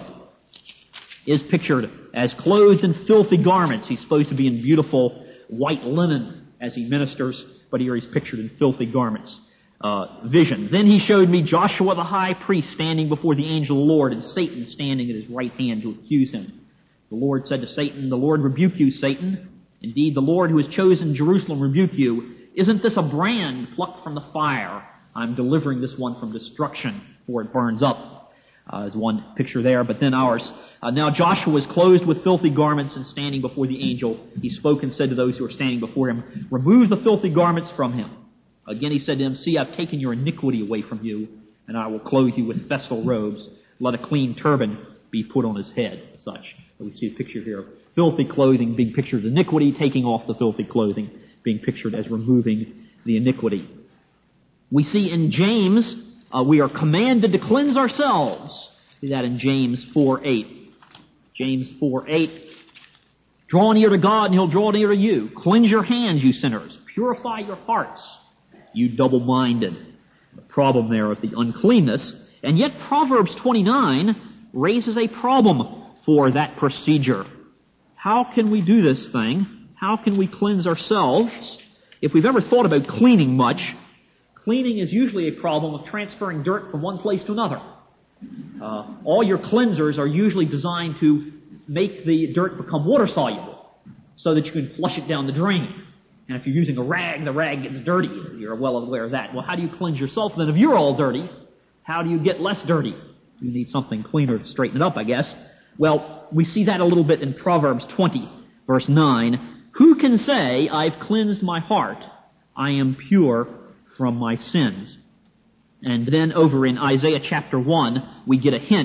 is pictured as clothed in filthy garments. He's supposed to be in beautiful white linen as he ministers, but here he's pictured in filthy garments. Uh, vision. Then he showed me Joshua the high priest standing before the angel of the Lord, and Satan standing at his right hand to accuse him. The Lord said to Satan, the Lord rebuke you, Satan. Indeed, the Lord who has chosen Jerusalem rebuke you. Isn't this a brand plucked from the fire? I'm delivering this one from destruction, for it burns up. Uh, there's one picture there, but then ours. Uh, now Joshua was clothed with filthy garments and standing before the angel. He spoke and said to those who were standing before him, remove the filthy garments from him. Again he said to him, see, I've taken your iniquity away from you, and I will clothe you with festal robes. Let a clean turban be put on his head, such. We see a picture here of filthy clothing being pictured as iniquity, taking off the filthy clothing being pictured as removing the iniquity. We see in James, uh, we are commanded to cleanse ourselves. See that in James four eight. James four eight. Draw near to God and He'll draw near to you. Cleanse your hands, you sinners. Purify your hearts, you double-minded. The problem there of the uncleanness. And yet Proverbs twenty-nine raises a problem for that procedure. How can we do this thing? How can we cleanse ourselves? If we've ever thought about cleaning much, cleaning is usually a problem of transferring dirt from one place to another. Uh, all your cleansers are usually designed to make the dirt become water soluble so that you can flush it down the drain. And if you're using a rag, the rag gets dirty. You're well aware of that. Well, how do you cleanse yourself then if you're all dirty? How do you get less dirty? You need something cleaner to straighten it up, I guess. Well, we see that a little bit in Proverbs twenty, verse nine. Who can say, I've cleansed my heart, I am pure from my sins? And then over in Isaiah chapter one, we get a hint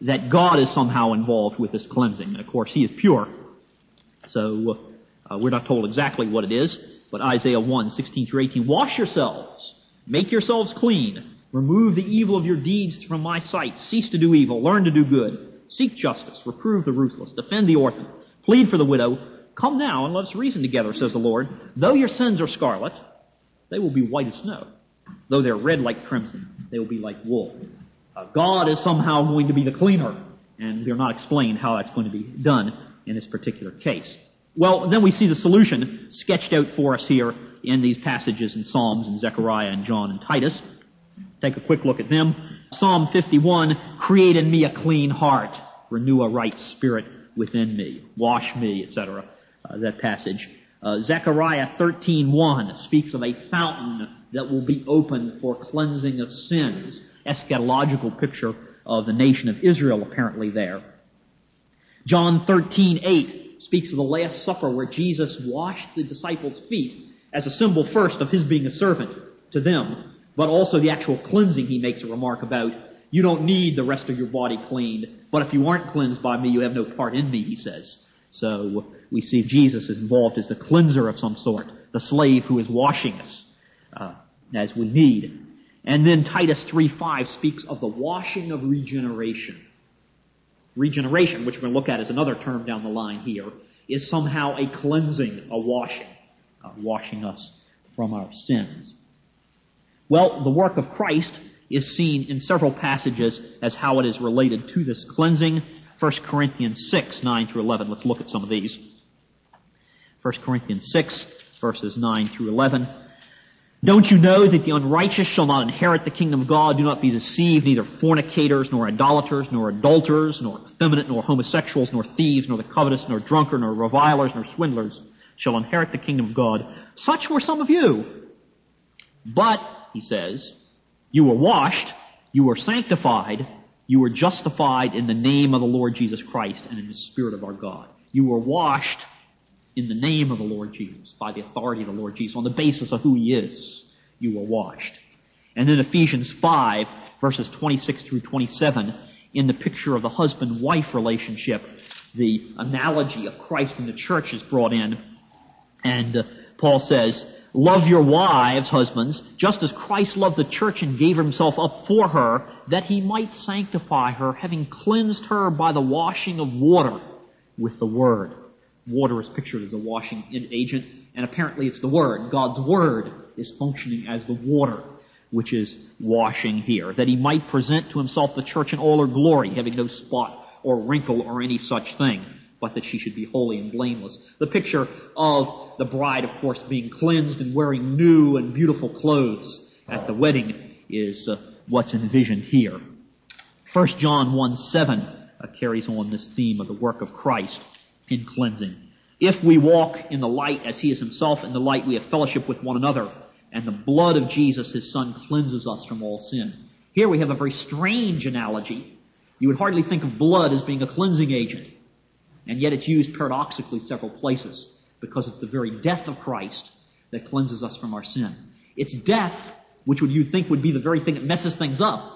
that God is somehow involved with this cleansing. And of course, He is pure. So, uh, we're not told exactly what it is, but Isaiah one, sixteen through eighteen, wash yourselves, make yourselves clean, remove the evil of your deeds from my sight, cease to do evil, learn to do good, seek justice, reprove the ruthless, defend the orphan, plead for the widow. Come now and let us reason together, says the Lord. Though your sins are scarlet, they will be white as snow. Though they're red like crimson, they will be like wool. Uh, God is somehow going to be the cleaner, and we're not explained how that's going to be done in this particular case. Well, then we see the solution sketched out for us here in these passages in Psalms and Zechariah and John and Titus. Take a quick look at them. Psalm fifty-one, create in me a clean heart, renew a right spirit within me, wash me, et cetera. Uh, that passage. Uh, Zechariah thirteen one speaks of a fountain that will be opened for cleansing of sins. Eschatological picture of the nation of Israel apparently there. John thirteen eight speaks of the Last Supper where Jesus washed the disciples' feet as a symbol first of His being a servant to them, but also the actual cleansing He makes a remark about. You don't need the rest of your body cleaned, but if you aren't cleansed by me, you have no part in me, He says. So we see Jesus is involved as the cleanser of some sort, the slave who is washing us uh, as we need. And then Titus three five speaks of the washing of regeneration. Regeneration, which we're going to look at as another term down the line here, is somehow a cleansing, a washing, uh, washing us from our sins. Well, the work of Christ is seen in several passages as how it is related to this cleansing. First Corinthians six, nine through eleven. Let's look at some of these. First Corinthians six, verses nine through eleven. Don't you know that the unrighteous shall not inherit the kingdom of God? Do not be deceived, neither fornicators, nor idolaters, nor adulterers, nor effeminate, nor homosexuals, nor thieves, nor the covetous, nor drunkards, nor revilers, nor swindlers shall inherit the kingdom of God. Such were some of you. But, he says, you were washed, you were sanctified, you were justified in the name of the Lord Jesus Christ and in the Spirit of our God. You were washed in the name of the Lord Jesus, by the authority of the Lord Jesus, on the basis of who He is. You were washed. And then Ephesians five, verses twenty-six through twenty-seven, in the picture of the husband-wife relationship, the analogy of Christ and the church is brought in. And uh, Paul says, love your wives, husbands, just as Christ loved the church and gave Himself up for her, that He might sanctify her, having cleansed her by the washing of water with the Word. Water is pictured as a washing agent, and apparently it's the Word. God's Word is functioning as the water, which is washing here, that He might present to Himself the church in all her glory, having no spot or wrinkle or any such thing, but that she should be holy and blameless. The picture of the bride, of course, being cleansed and wearing new and beautiful clothes at the wedding is uh, what's envisioned here. First John one seven uh, carries on this theme of the work of Christ in cleansing. If we walk in the light as He is Himself in the light, we have fellowship with one another, and the blood of Jesus, His Son, cleanses us from all sin. Here we have a very strange analogy. You would hardly think of blood as being a cleansing agent, and yet it's used paradoxically several places, because it's the very death of Christ that cleanses us from our sin. It's death, which would you think would be the very thing that messes things up,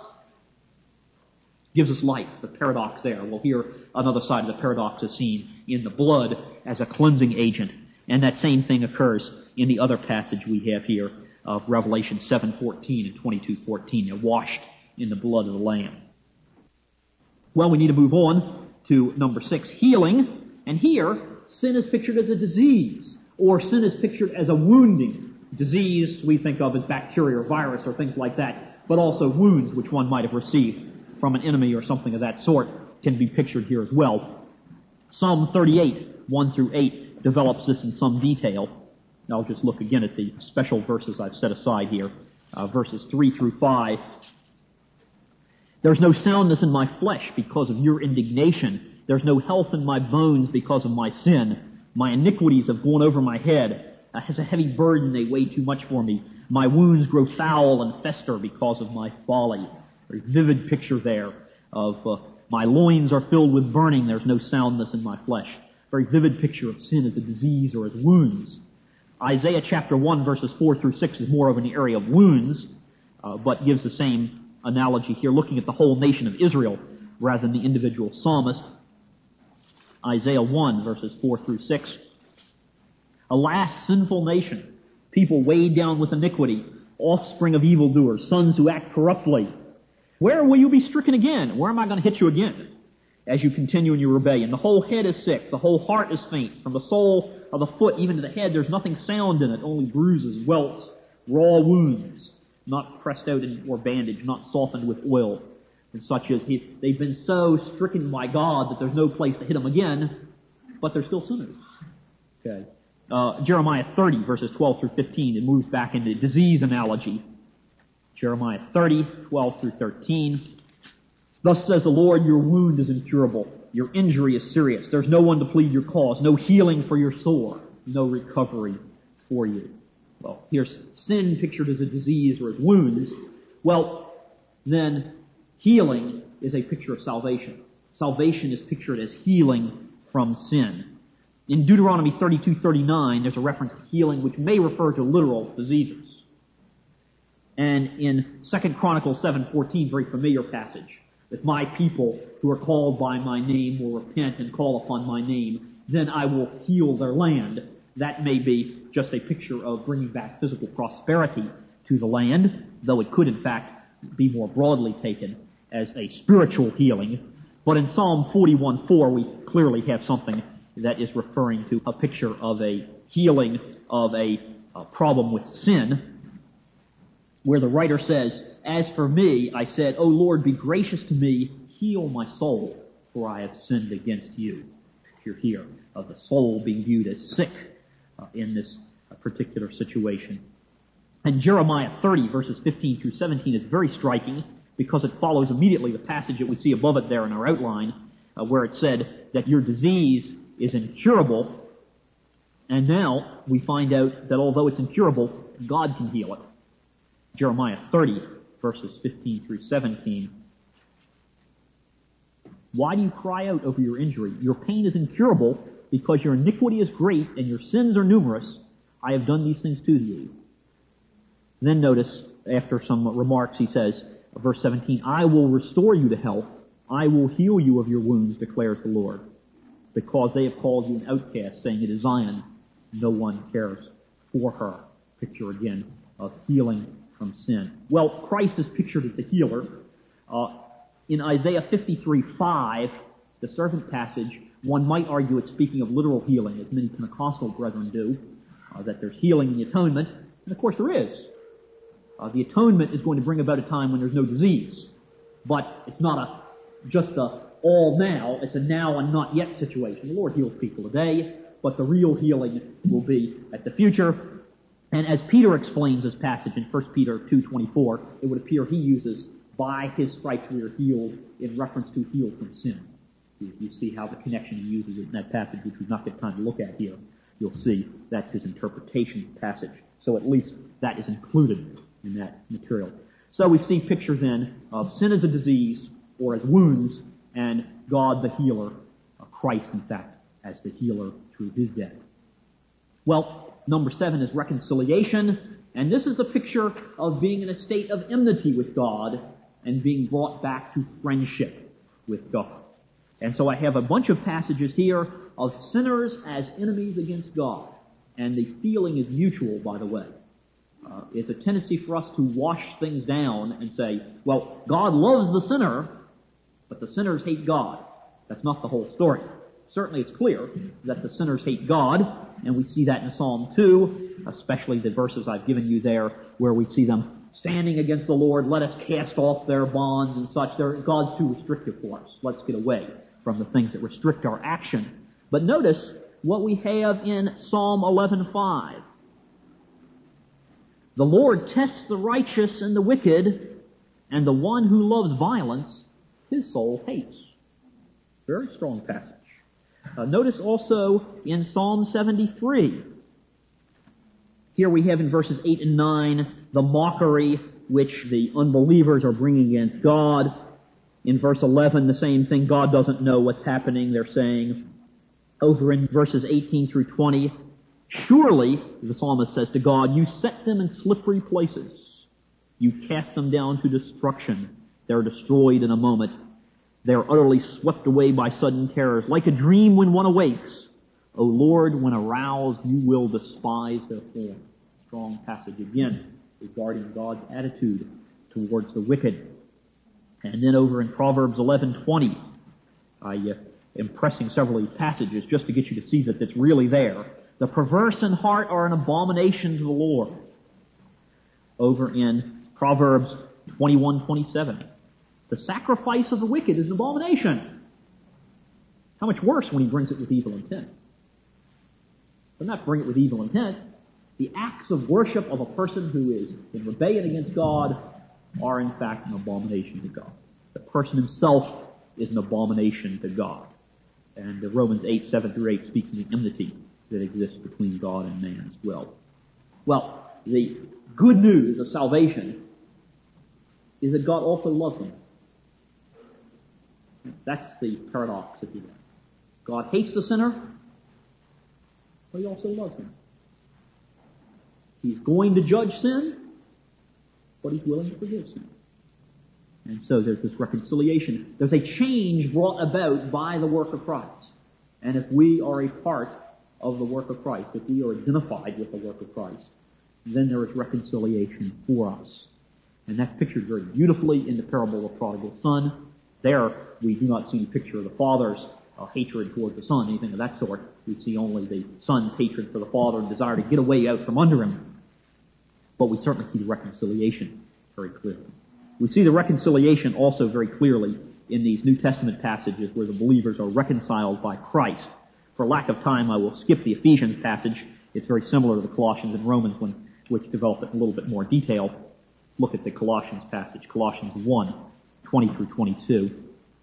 gives us life. The paradox there. Well, here another side of the paradox is seen in the blood as a cleansing agent. And that same thing occurs in the other passage we have here of Revelation seven fourteen and twenty-two fourteen. They're washed in the blood of the Lamb. Well, we need to move on to number six, healing. And here, sin is pictured as a disease, or sin is pictured as a wounding. Disease we think of as bacteria or virus or things like that, but also wounds which one might have received from an enemy or something of that sort can be pictured here as well. Psalm thirty-eight, one through eight develops this in some detail. I'll just look again at the special verses I've set aside here. Uh, verses three through five. There's no soundness in my flesh because of your indignation. There's no health in my bones because of my sin. My iniquities have gone over my head. As a heavy burden, they weigh too much for me. My wounds grow foul and fester because of my folly. Very vivid picture there of uh, my loins are filled with burning. There's no soundness in my flesh. Very vivid picture of sin as a disease or as wounds. Isaiah chapter one verses four through six is more of an area of wounds, uh, but gives the same analogy here, looking at the whole nation of Israel. rather than the individual psalmist. Isaiah one, verses four through six. Alas, sinful nation, people weighed down with iniquity, offspring of evildoers, sons who act corruptly. Where will you be stricken again? Where am I going to hit you again? As you continue in your rebellion. The whole head is sick, the whole heart is faint. From the sole of the foot even to the head, there's nothing sound in it, only bruises, welts, raw wounds, not pressed out in, or bandaged, not softened with oil. And such as he, they've been so stricken by God that there's no place to hit them again, but they're still sinners. Okay. Uh, Jeremiah thirty, verses twelve through fifteen, it moves back into disease analogy. Jeremiah thirty, twelve through thirteen. Thus says the Lord, your wound is incurable. Your injury is serious. There's no one to plead your cause. No healing for your sore. No recovery for you. Well, here's sin pictured as a disease or as wounds. Well, then healing is a picture of salvation. Salvation is pictured as healing from sin. In Deuteronomy thirty-two thirty-nine, there's a reference to healing which may refer to literal diseases. And in Second Chronicles seven fourteen, very familiar passage, if my people who are called by my name will repent and call upon my name, then I will heal their land. That may be just a picture of bringing back physical prosperity to the land, though it could in fact be more broadly taken as a spiritual healing. But in Psalm forty-one four, we clearly have something that is referring to a picture of a healing of a, a problem with sin, where the writer says, as for me, I said, O Lord, be gracious to me, heal my soul, for I have sinned against you. Picture here of the soul being viewed as sick uh, in this uh, particular situation. And Jeremiah thirty, verses fifteen through seventeen is very striking because it follows immediately the passage that we see above it there in our outline, uh, where it said that your disease is incurable. And now we find out that although it's incurable, God can heal it. Jeremiah thirty, verses fifteen through seventeen. Why do you cry out over your injury? Your pain is incurable because your iniquity is great and your sins are numerous. I have done these things to you. Then notice, after some remarks, he says, verse seventeen, I will restore you to health. I will heal you of your wounds, declares the Lord, because they have called you an outcast, saying it is Zion. No one cares for her. Picture again of healing from sin. Well, Christ is pictured as the healer. Uh, in Isaiah fifty-three five, the servant passage, one might argue it's speaking of literal healing, as many Pentecostal brethren do, uh, that there's healing in the atonement. And of course there is. Uh, the atonement is going to bring about a time when there's no disease. But it's not a just a all now, it's a now and not yet situation. The Lord heals people today, but the real healing will be at the future. And as Peter explains this passage in First Peter two twenty-four, it would appear he uses, by his stripes we are healed, in reference to healed from sin. You, you see how the connection he uses in that passage, which we've not got time to look at here. You'll see that's his interpretation of the passage. So at least that is included in that material. So we see pictures then of sin as a disease, or as wounds, and God the healer, Christ in fact, as the healer through his death. Well, number seven is reconciliation, and this is the picture of being in a state of enmity with God and being brought back to friendship with God. And so I have a bunch of passages here of sinners as enemies against God, and the feeling is mutual, by the way. Uh, it's a tendency for us to wash things down and say, well, God loves the sinner, but the sinners hate God. That's not the whole story. Certainly it's clear that the sinners hate God, and we see that in Psalm two, especially the verses I've given you there, where we see them standing against the Lord, let us cast off their bonds and such. They're, God's too restrictive for us. Let's get away from the things that restrict our action. But notice what we have in Psalm eleven five. The Lord tests the righteous and the wicked, and the one who loves violence, his soul hates. Very strong passage. Uh, notice also in Psalm seventy-three. Here we have in verses eight and nine the mockery which the unbelievers are bringing against God. In verse eleven, the same thing. God doesn't know what's happening, they're saying. Over in verses eighteen through twenty, surely, the psalmist says to God, you set them in slippery places. You cast them down to destruction. They're destroyed in a moment. They are utterly swept away by sudden terrors, like a dream when one awakes. O Lord, when aroused, you will despise their form. Strong passage again regarding God's attitude towards the wicked. And then over in Proverbs eleven twenty, I uh, am pressing several of these passages just to get you to see that it's really there. The perverse in heart are an abomination to the Lord. Over in Proverbs twenty-one twenty-seven, the sacrifice of the wicked is an abomination. How much worse when he brings it with evil intent? But not bring it with evil intent. The acts of worship of a person who is in rebellion against God are in fact an abomination to God. The person himself is an abomination to God. And uh, Romans eight, seven through eight speaks of the enmity that exists between God and man as well. Well, the good news of salvation is that God also loves them. That's the paradox, if you will. God hates the sinner, but he also loves him. He's going to judge sin, but he's willing to forgive sin. And so there's this reconciliation. There's a change brought about by the work of Christ. And if we are a part of the work of Christ, if we are identified with the work of Christ, then there is reconciliation for us. And that's pictured very beautifully in the parable of prodigal son. There, we do not see any picture of the father's uh, hatred toward the son, anything of that sort. We see only the son's hatred for the father and desire to get away out from under him. But we certainly see the reconciliation very clearly. We see the reconciliation also very clearly in these New Testament passages where the believers are reconciled by Christ. For lack of time, I will skip the Ephesians passage. It's very similar to the Colossians and Romans one, which develop it in a little bit more detail. Look at the Colossians passage, Colossians one, twenty through twenty-two.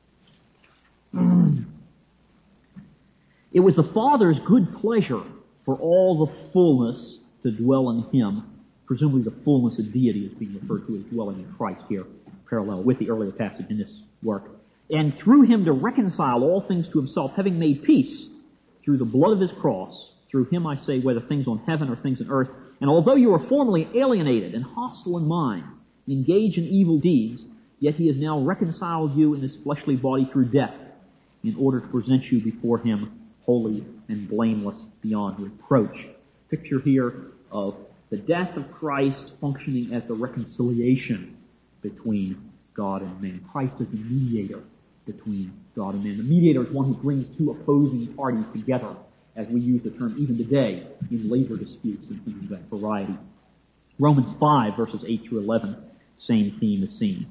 It was the Father's good pleasure for all the fullness to dwell in him. Presumably the fullness of deity is being referred to as dwelling in Christ here, parallel with the earlier passage in this work. And through him to reconcile all things to himself, having made peace through the blood of his cross. Through him I say, whether things on heaven or things on earth. And although you were formerly alienated and hostile in mind, engaged in evil deeds, yet he has now reconciled you in his fleshly body through death, in order to present you before him holy and blameless beyond reproach. Picture here of the death of Christ functioning as the reconciliation between God and man. Christ is the mediator between God and man. The mediator is one who brings two opposing parties together, as we use the term even today in labor disputes and things of that variety. Romans five, verses eight through eleven, same theme is seen.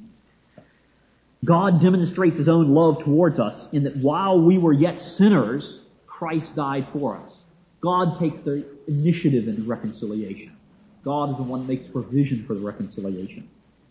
God demonstrates his own love towards us in that while we were yet sinners, Christ died for us. God takes the initiative in reconciliation. God is the one who makes provision for the reconciliation.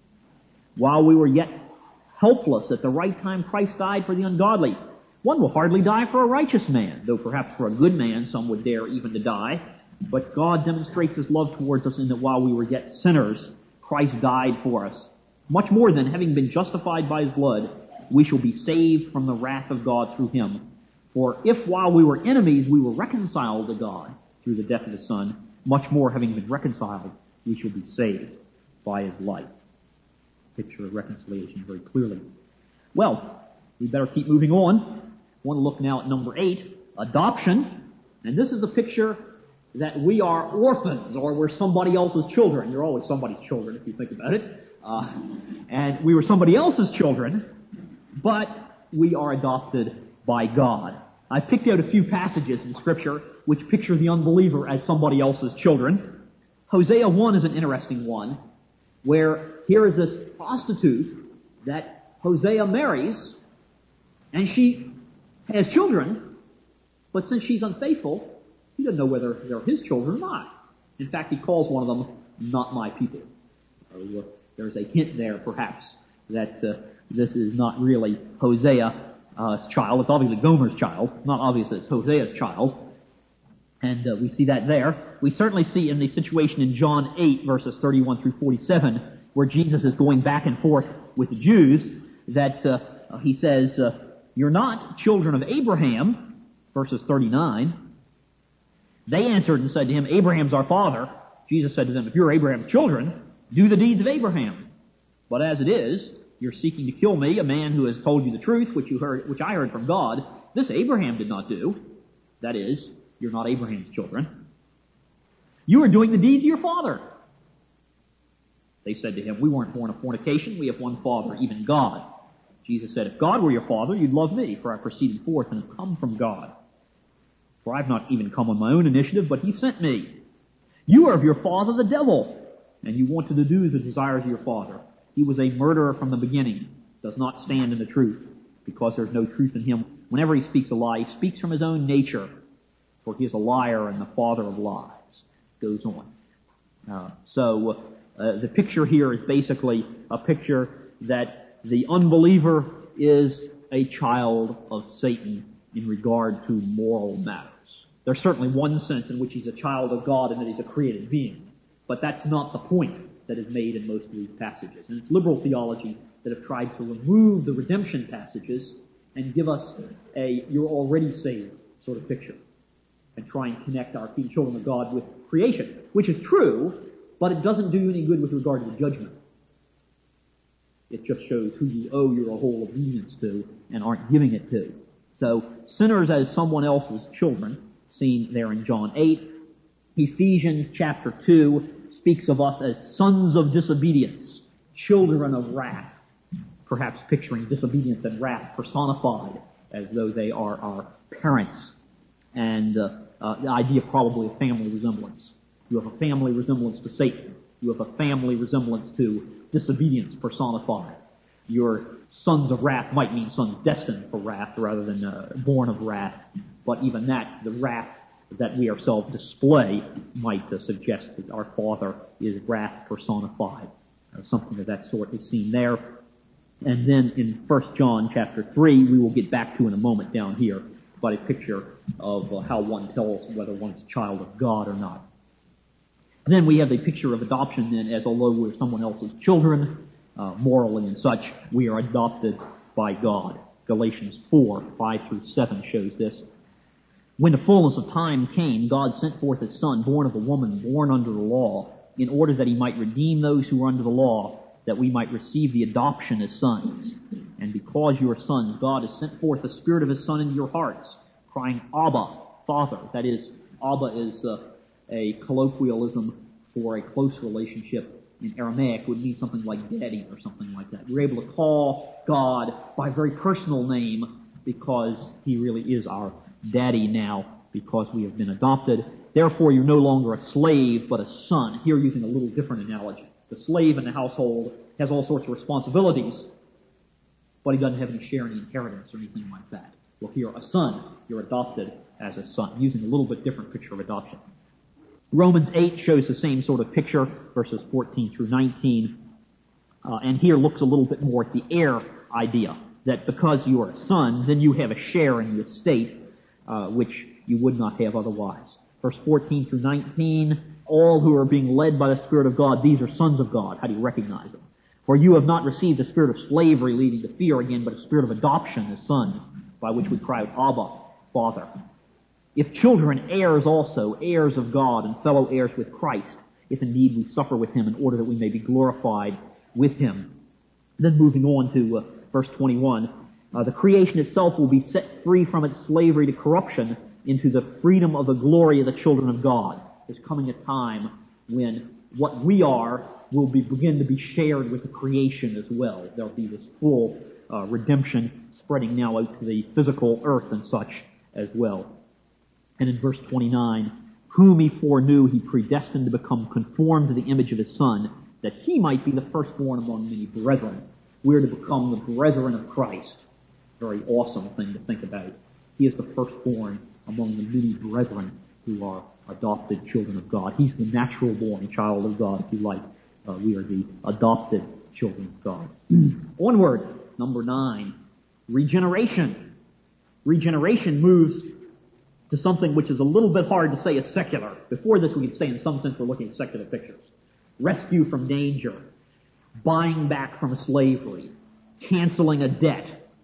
While we were yet helpless, at the right time Christ died for the ungodly. One will hardly die for a righteous man, though perhaps for a good man some would dare even to die. But God demonstrates his love towards us in that while we were yet sinners, Christ died for us. Much more than, having been justified by his blood, we shall be saved from the wrath of God through him. For if while we were enemies we were reconciled to God through the death of his Son, much more having been reconciled, we shall be saved by his life. Picture of reconciliation very clearly. Well, we better keep moving on. I want to look now at number eight, adoption. And this is a picture that we are orphans, or we're somebody else's children. You're always somebody's children if you think about it. Uh, and we were somebody else's children, but we are adopted by God. I picked out a few passages in Scripture which picture the unbeliever as somebody else's children. Hosea one is an interesting one, where here is this prostitute that Hosea marries, and she has children, but since she's unfaithful, he doesn't know whether they're his children or not. In fact, he calls one of them not my people. Uh, there's a hint there, perhaps, that uh, this is not really Hosea's uh, child. It's obviously Gomer's child. It's not obvious that it's Hosea's child. And uh, we see that there. We certainly see in the situation in John eight, verses thirty-one through forty-seven, where Jesus is going back and forth with the Jews, that uh, he says, uh, you're not children of Abraham, verses thirty-nine. They answered and said to him, Abraham's our father. Jesus said to them, if you're Abraham's children, do the deeds of Abraham. But as it is, You're seeking to kill me, a man who has told you the truth, which you heard, which I heard from God. This Abraham did not do. That is, you're not Abraham's children. You are doing the deeds of your father. They said to him, we weren't born of fornication. We have one Father, even God. Jesus said, if God were your Father, you'd love me, for I proceeded forth and have come from God. For I've not even come on my own initiative, but he sent me. You are of your father, the devil, and you wanted to do the desires of your father. He was a murderer from the beginning, does not stand in the truth, because there's no truth in him. Whenever he speaks a lie, he speaks from his own nature, for he is a liar and the father of lies. Goes on. Uh, so uh, the picture here is basically a picture that the unbeliever is a child of Satan in regard to moral matters. There's certainly one sense in which he's a child of God and that he's a created being, but that's not the point that is made in most of these passages. And it's liberal theology that have tried to remove the redemption passages and give us a you're already saved sort of picture, and try and connect our being children of God with creation, which is true, but it doesn't do any good with regard to the judgment. It just shows who you owe your whole obedience to and aren't giving it to. So, sinners as someone else's children, seen there in John eight. Ephesians chapter two speaks of us as sons of disobedience, children of wrath, perhaps picturing disobedience and wrath personified as though they are our parents. And uh, uh, the idea probably of family resemblance. You have a family resemblance to Satan. You have a family resemblance to disobedience personified. Your sons of wrath might mean sons destined for wrath rather than uh, born of wrath. But even that, the wrath that we ourselves display might uh, suggest that our Father is wrath personified. Uh, something of that sort is seen there. And then in First John chapter three, we will get back to in a moment down here, but a picture of uh, how one tells whether one's a child of God or not. And then we have a picture of adoption then as although we're someone else's children, uh, morally and such, we are adopted by God. Galatians four, five through seven shows this. When the fullness of time came, God sent forth His Son, born of a woman, born under the law, in order that He might redeem those who were under the law, that we might receive the adoption as sons. And because you are sons, God has sent forth the Spirit of His Son into your hearts, crying, Abba, Father. That is, Abba is uh, a colloquialism for a close relationship. In Aramaic, it would mean something like daddy or something like that. We're able to call God by a very personal name because He really is our daddy now, because we have been adopted. Therefore, you're no longer a slave, but a son. Here using a little different analogy. The slave in the household has all sorts of responsibilities, but he doesn't have any share in the inheritance or anything like that. Well, here, a son, you're adopted as a son, using a little bit different picture of adoption. Romans eight shows the same sort of picture, verses fourteen through nineteen, uh, and here looks a little bit more at the heir idea, that because you are a son, then you have a share in the estate, uh, which you would not have otherwise. Verse fourteen through nineteen, all who are being led by the Spirit of God, these are sons of God. How do you recognize them? For you have not received a spirit of slavery leading to fear again, but a spirit of adoption as sons, by which we cry out, Abba, Father. If children, heirs also, heirs of God, and fellow heirs with Christ, if indeed we suffer with Him in order that we may be glorified with Him. Then moving on to uh, verse twenty-one, uh, the creation itself will be set free from its slavery to corruption into the freedom of the glory of the children of God. There's coming a time when what we are will be begin to be shared with the creation as well. There'll be this full uh, redemption spreading now out to the physical earth and such as well. And in verse twenty-nine, whom He foreknew, He predestined to become conformed to the image of His Son, that He might be the firstborn among many brethren. We're to become the brethren of Christ. Very awesome thing to think about. He is the firstborn among the many brethren who are adopted children of God. He's the natural born child of God, if you like. Uh, we are the adopted children of God. Onward, number nine, regeneration. Regeneration moves to something which is a little bit hard to say is secular. Before this, we could say in some sense we're looking at secular pictures. Rescue from danger, buying back from slavery, canceling a debt,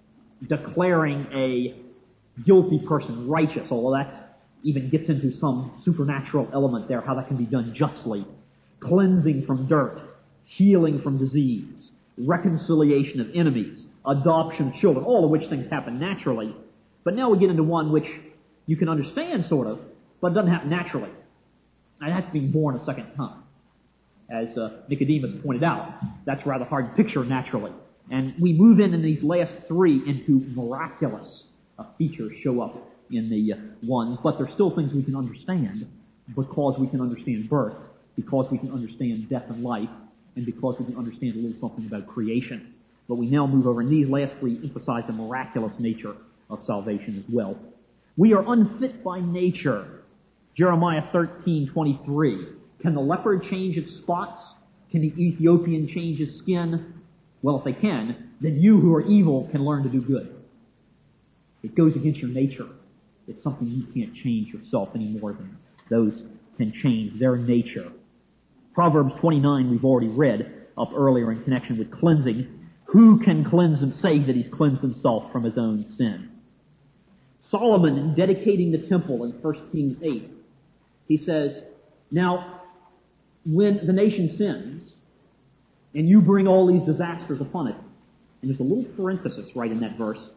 declaring a guilty person righteous, although that even gets into some supernatural element there, how that can be done justly, cleansing from dirt, healing from disease, reconciliation of enemies, adoption of children, all of which things happen naturally. But now we get into one which you can understand, sort of, but it doesn't happen naturally. And that's being born a second time. As uh, Nicodemus pointed out, that's rather hard to picture naturally. And we move in in these last three into miraculous uh, features show up in the uh, ones, but there's still things we can understand because we can understand birth, because we can understand death and life, and because we can understand a little something about creation. But we now move over, and these last three emphasize the miraculous nature of salvation as well. We are unfit by nature. Jeremiah thirteen twenty-three. Can the leopard change its spots? Can the Ethiopian change his skin? Well, if they can, then you who are evil can learn to do good. It goes against your nature. It's something you can't change yourself any more than those can change their nature. Proverbs twenty-nine we've already read up earlier in connection with cleansing. Who can cleanse and say that he's cleansed himself from his own sin? Solomon, in dedicating the temple in First Kings eight, he says, now, when the nation sins, and you bring all these disasters upon it, and there's a little parenthesis right in that verse,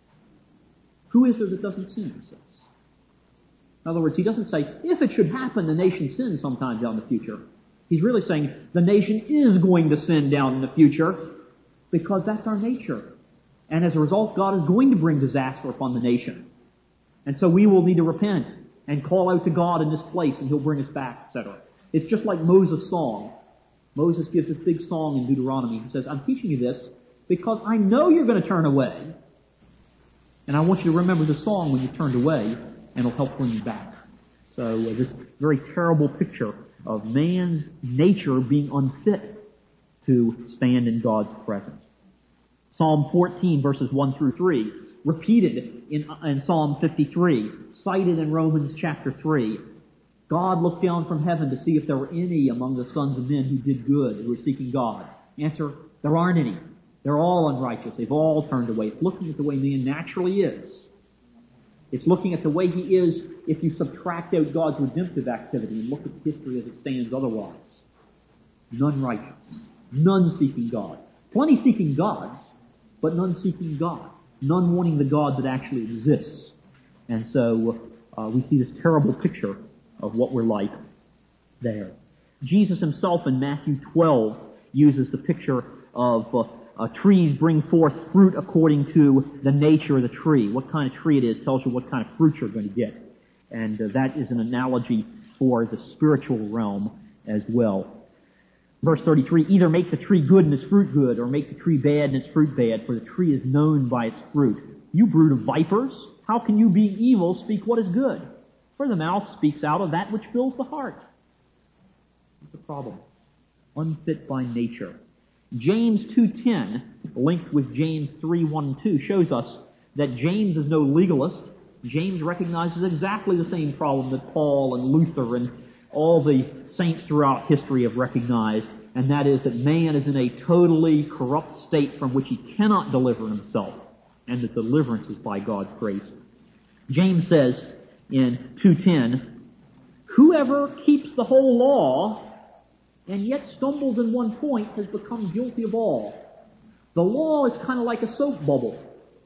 who is there that doesn't sin, he says? In other words, he doesn't say, if it should happen, the nation sins sometime down in the future. He's really saying, the nation is going to sin down in the future, because that's our nature. And as a result, God is going to bring disaster upon the nation. And so we will need to repent and call out to God in this place, and He'll bring us back, et cetera. It's just like Moses' song. Moses gives this big song in Deuteronomy. He says, I'm teaching you this because I know you're going to turn away. And I want you to remember the song when you turned away, and it'll help bring you back. So uh, this very terrible picture of man's nature being unfit to stand in God's presence. Psalm fourteen, verses one through three, repeated in, in Psalm fifty-three, cited in Romans chapter three. God looked down from heaven to see if there were any among the sons of men who did good, who were seeking God. Answer, there aren't any. They're all unrighteous. They've all turned away. It's looking at the way man naturally is. It's looking at the way he is if you subtract out God's redemptive activity and look at history as it stands otherwise. None righteous. None seeking God. Plenty seeking gods, but none seeking God. None wanting the God that actually exists. And so uh, we see this terrible picture of what we're like there. Jesus himself in Matthew twelve uses the picture of uh, uh, trees bring forth fruit according to the nature of the tree. What kind of tree it is tells you what kind of fruit you're going to get. And uh, that is an analogy for the spiritual realm as well. Verse thirty-three, either make the tree good and its fruit good, or make the tree bad and its fruit bad, for the tree is known by its fruit. You brood of vipers, how can you, being evil, speak what is good? For the mouth speaks out of that which fills the heart. What's the problem? Unfit by nature. James two ten, linked with James three one and two, shows us that James is no legalist. James recognizes exactly the same problem that Paul and Luther and all the saints throughout history have recognized, and that is that man is in a totally corrupt state from which he cannot deliver himself, and that deliverance is by God's grace. James says in two ten, whoever keeps the whole law and yet stumbles in one point has become guilty of all. The law is kind of like a soap bubble.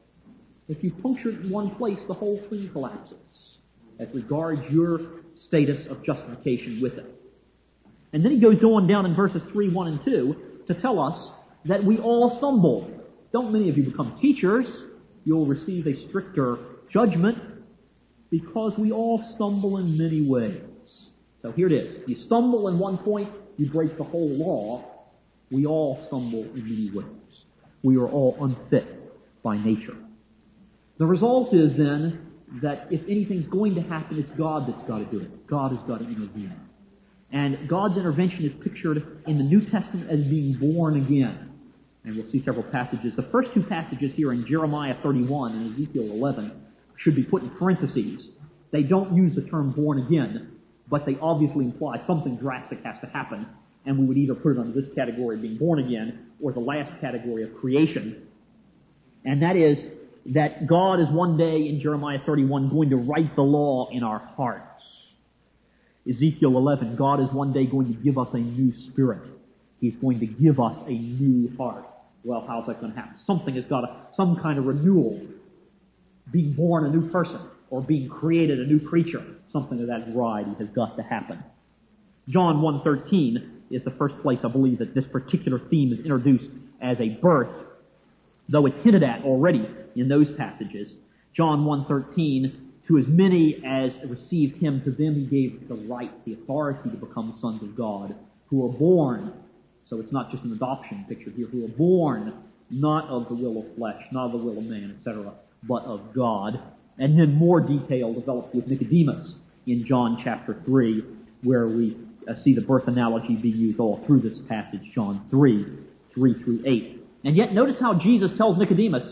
If you puncture it in one place, the whole thing collapses as regards your status of justification with it. And then he goes on down in verses three, one, and two to tell us that we all stumble. Don't many of you become teachers? You'll receive a stricter judgment because we all stumble in many ways. So here it is. You stumble in one point, you break the whole law. We all stumble in many ways. We are all unfit by nature. The result is then that if anything's going to happen, it's God that's got to do it. God has got to intervene. And God's intervention is pictured in the New Testament as being born again. And we'll see several passages. The first two passages here in Jeremiah thirty-one and Ezekiel eleven should be put in parentheses. They don't use the term born again, but they obviously imply something drastic has to happen, and we would either put it under this category of being born again or the last category of creation. And that is that God is one day in Jeremiah thirty-one going to write the law in our hearts. Ezekiel eleven, God is one day going to give us a new spirit. He's going to give us a new heart. Well, how's that going to happen? Something has got to, some kind of renewal, being born a new person, or being created a new creature. Something of that variety has got to happen. John one thirteen is the first place I believe that this particular theme is introduced as a birth, though it's hinted at already in those passages. John one thirteen, to as many as received him, to them he gave the right, the authority to become sons of God, who are born, so it's not just an adoption picture here, who are born not of the will of flesh, not of the will of man, et cetera, but of God. And then more detail developed with Nicodemus in John chapter three, where we uh, see the birth analogy being used all through this passage, John three, three through eight. And yet notice how Jesus tells Nicodemus,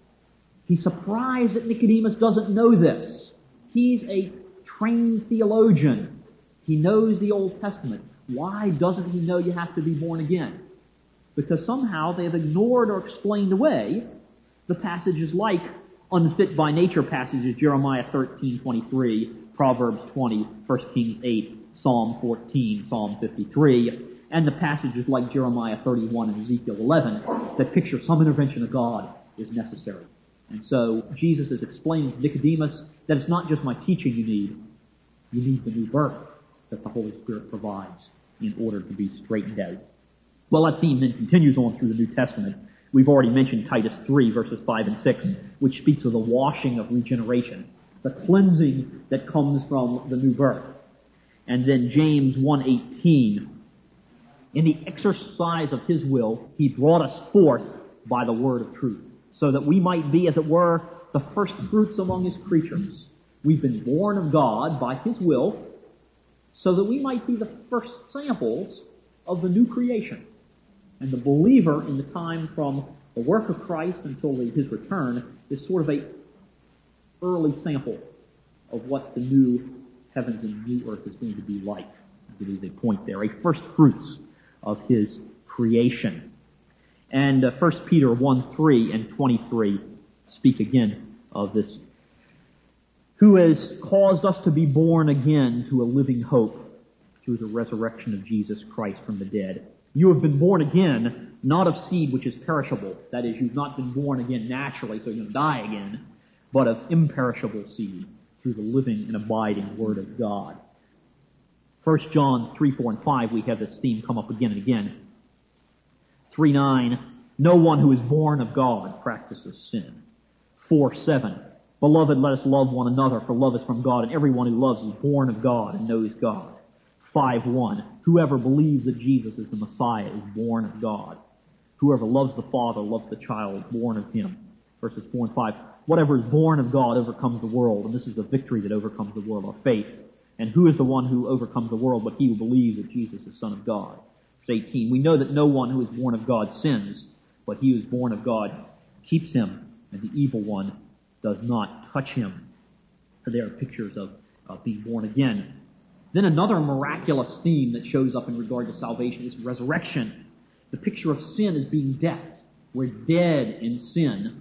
he's surprised that Nicodemus doesn't know this. He's a trained theologian. He knows the Old Testament. Why doesn't he know you have to be born again? Because somehow they have ignored or explained away the passages like unfit by nature passages, Jeremiah thirteen twenty-three, Proverbs twenty, First Kings eight, Psalm fourteen, Psalm fifty-three, and the passages like Jeremiah thirty-one and Ezekiel eleven that picture some intervention of God is necessary. And so Jesus is explaining to Nicodemus that it's not just my teaching you need, you need the new birth that the Holy Spirit provides in order to be straightened out. Well, that theme then continues on through the New Testament. We've already mentioned Titus three, verses five and six, which speaks of the washing of regeneration, the cleansing that comes from the new birth. And then James one eighteen, in the exercise of his will, he brought us forth by the word of truth, so that we might be, as it were, the first fruits among his creatures. We've been born of God by his will, so that we might be the first samples of the new creation. And the believer in the time from the work of Christ until his return is sort of a early sample of what the new heavens and new earth is going to be like. I believe they point there, a first fruits of his creation. And uh, First Peter one three and twenty-three speak again of this. Who has caused us to be born again to a living hope through the resurrection of Jesus Christ from the dead. You have been born again, not of seed which is perishable. That is, you've not been born again naturally, so you're going to die again, but of imperishable seed through the living and abiding Word of God. First John three, four, and five, we have this theme come up again and again. three nine, no one who is born of God practices sin. four seven, beloved, let us love one another, for love is from God, and everyone who loves is born of God and knows God. five one, whoever believes that Jesus is the Messiah is born of God. Whoever loves the Father loves the child born of him. Verses four and five, whatever is born of God overcomes the world, and this is the victory that overcomes the world, our faith. And who is the one who overcomes the world but he who believes that Jesus is Son of God? Verse eighteen, we know that no one who is born of God sins, but he who is born of God keeps him, and the evil one does not touch him. So there are pictures of, of being born again. Then another miraculous theme that shows up in regard to salvation is resurrection. The picture of sin as being death. We're dead in sin,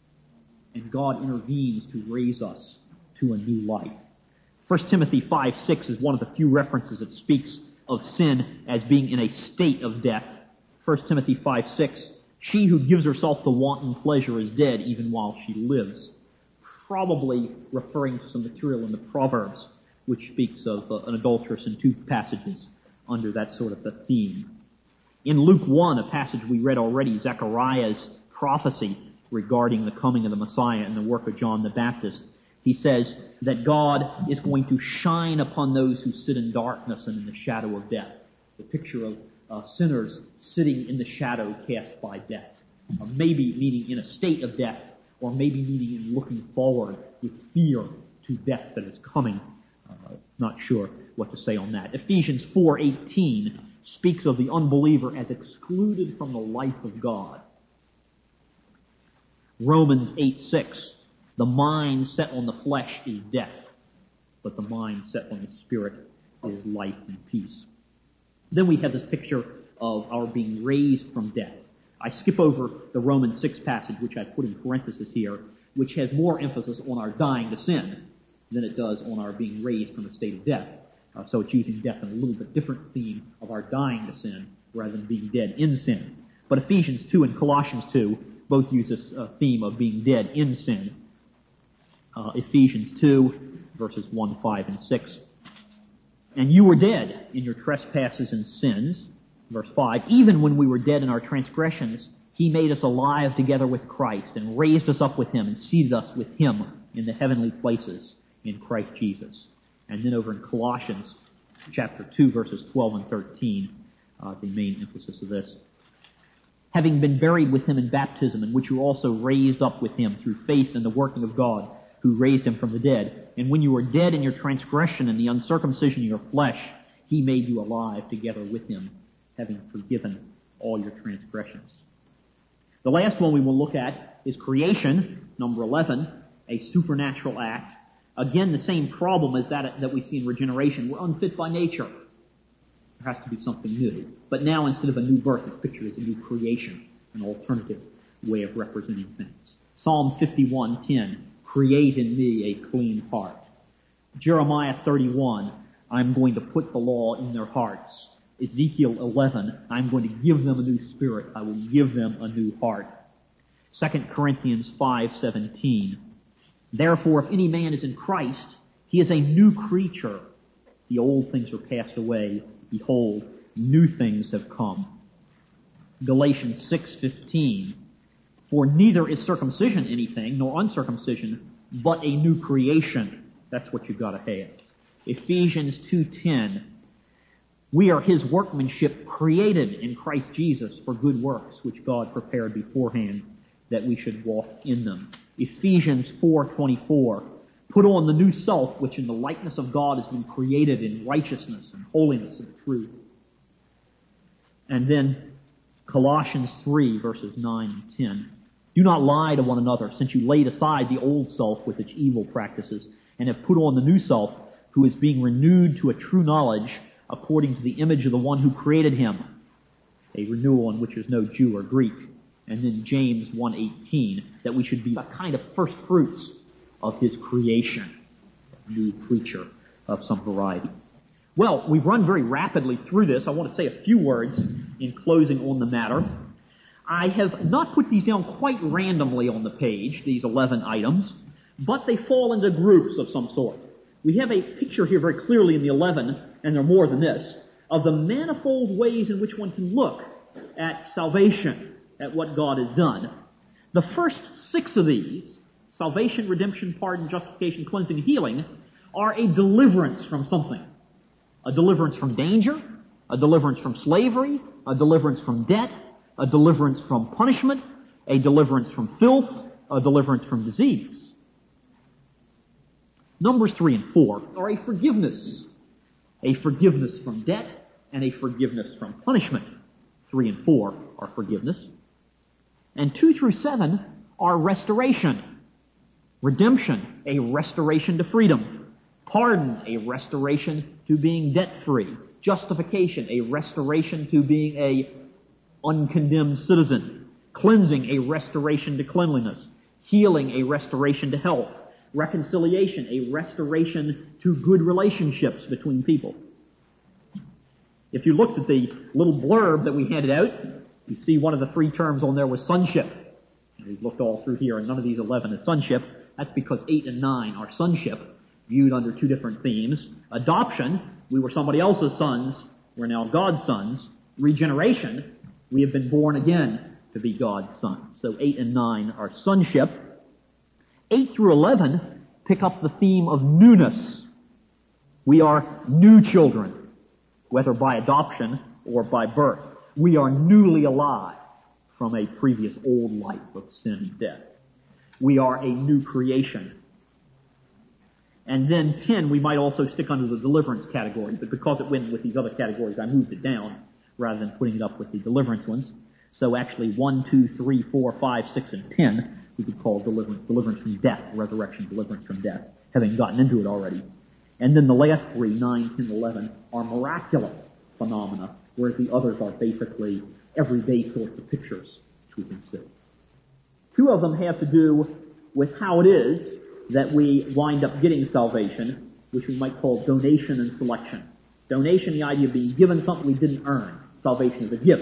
and God intervenes to raise us to a new life. First Timothy five six is one of the few references that speaks of sin as being in a state of death. First Timothy five six, she who gives herself to wanton pleasure is dead even while she lives. Probably referring to some material in the Proverbs, which speaks of uh, an adulteress in two passages under that sort of a theme. In Luke one, a passage we read already, Zechariah's prophecy regarding the coming of the Messiah and the work of John the Baptist, he says that God is going to shine upon those who sit in darkness and in the shadow of death. The picture of uh, sinners sitting in the shadow cast by death. Uh, maybe meaning in a state of death, or maybe meaning in looking forward with fear to death that is coming. Uh, not sure what to say on that. Ephesians four eighteen speaks of the unbeliever as excluded from the life of God. Romans eight six, the mind set on the flesh is death, but the mind set on the Spirit is life and peace. Then we have this picture of our being raised from death. I skip over the Romans six passage, which I put in parenthesis here, which has more emphasis on our dying to sin than it does on our being raised from a state of death. Uh, so it's using death in a little bit different theme of our dying to sin rather than being dead in sin. But Ephesians two and Colossians two both use this uh, theme of being dead in sin. Uh, Ephesians two, verses one, five, and six. And you were dead in your trespasses and sins, verse five, even when we were dead in our transgressions, He made us alive together with Christ and raised us up with Him and seated us with Him in the heavenly places in Christ Jesus. And then over in Colossians chapter two, verses twelve and thirteen, uh, the main emphasis of this. Having been buried with Him in baptism, in which you were also raised up with Him through faith in the working of God, who raised Him from the dead. And when you were dead in your transgression and the uncircumcision of your flesh, He made you alive together with Him, having forgiven all your transgressions. The last one we will look at is creation, number eleven, a supernatural act. Again, the same problem as that that we see in regeneration. We're unfit by nature. There has to be something new. But now, instead of a new birth, it's pictured as a new creation, an alternative way of representing things. Psalm fifty-one ten, create in me a clean heart. Jeremiah thirty-one, I'm going to put the law in their hearts. Ezekiel eleven, I'm going to give them a new spirit. I will give them a new heart. Second Corinthians five seventeen, therefore if any man is in Christ, he is a new creature. The old things are passed away. Behold, new things have come. Galatians six fifteen, for neither is circumcision anything, nor uncircumcision, but a new creation. That's what you've got to have. Ephesians two ten, we are His workmanship created in Christ Jesus for good works, which God prepared beforehand that we should walk in them. Ephesians four twenty-four, put on the new self, which in the likeness of God has been created in righteousness and holiness and truth. And then Colossians three, verses nine and ten. Do not lie to one another, since you laid aside the old self with its evil practices, and have put on the new self, who is being renewed to a true knowledge, according to the image of the one who created him. A renewal in which there's no Jew or Greek. And then James one eighteen, that we should be a kind of first fruits of His creation, a new creature of some variety. Well, we've run very rapidly through this. I want to say a few words in closing on the matter. I have not put these down quite randomly on the page, these eleven items, but they fall into groups of some sort. We have a picture here very clearly in the eleven, and there are more than this, of the manifold ways in which one can look at salvation, at what God has done. The first six of these, salvation, redemption, pardon, justification, cleansing, and healing, are a deliverance from something. A deliverance from danger, a deliverance from slavery, a deliverance from debt, a deliverance from punishment, a deliverance from filth, a deliverance from disease. Numbers three and four are a forgiveness. A forgiveness from debt and a forgiveness from punishment. Three and four are forgiveness. And two through seven are restoration. Redemption, a restoration to freedom. Pardon, a restoration to being debt-free. Justification, a restoration to being a uncondemned citizen. Cleansing, a restoration to cleanliness. Healing, a restoration to health. Reconciliation, a restoration to good relationships between people. If you looked at the little blurb that we handed out, you see one of the three terms on there was sonship. And we've looked all through here, and none of these eleven is sonship. That's because eight and nine are sonship, viewed under two different themes. Adoption, we were somebody else's sons, we're now God's sons. Regeneration, we have been born again to be God's sons. So eight and nine are sonship. eight through eleven pick up the theme of newness. We are new children, whether by adoption or by birth. We are newly alive from a previous old life of sin and death. We are a new creation. And then ten, we might also stick under the deliverance category, but because it went with these other categories, I moved it down rather than putting it up with the deliverance ones. So actually one, two, three, four, five, six, and ten, we could call deliverance, deliverance from death, resurrection, deliverance from death, having gotten into it already. And then the last three, nine, ten, eleven, are miraculous phenomena, whereas the others are basically everyday sorts of pictures which we can see. Two of them have to do with how it is that we wind up getting salvation, which we might call donation and selection. Donation, the idea of being given something we didn't earn. Salvation is a gift.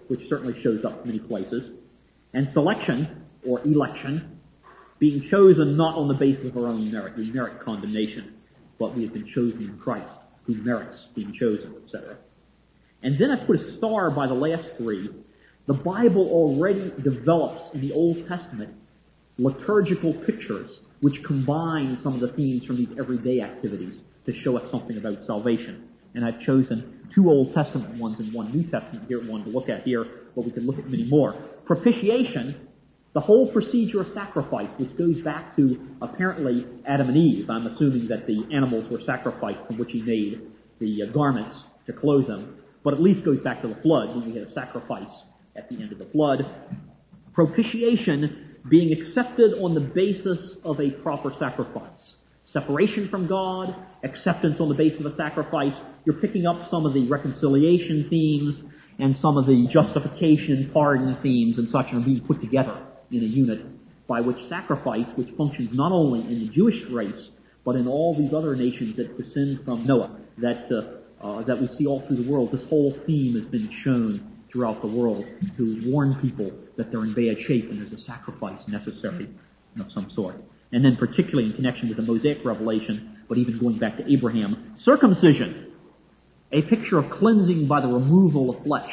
which certainly shows up many places, and selection, or election, being chosen not on the basis of our own merit. We merit condemnation, but we have been chosen in Christ, who merits being chosen, et cetera. And then I put a star by the last three. The Bible already develops in the Old Testament liturgical pictures which combine some of the themes from these everyday activities to show us something about salvation. And I've chosen two Old Testament ones and one New Testament here, one to look at here, but we can look at many more. Propitiation, the whole procedure of sacrifice, which goes back to apparently Adam and Eve. I'm assuming that the animals were sacrificed from which he made the uh, garments to clothe them, but at least goes back to the flood when we had a sacrifice at the end of the flood. Propitiation being accepted on the basis of a proper sacrifice. Separation from God, acceptance on the basis of a sacrifice. You're picking up some of the reconciliation themes and some of the justification and pardon themes and such are being put together in a unit by which sacrifice, which functions not only in the Jewish race, but in all these other nations that descend from Noah, that uh, uh, that we see all through the world. This whole theme has been shown throughout the world to warn people that they're in bad shape and there's a sacrifice necessary of some sort. And then particularly in connection with the Mosaic revelation, but even going back to Abraham, circumcision, a picture of cleansing by the removal of flesh.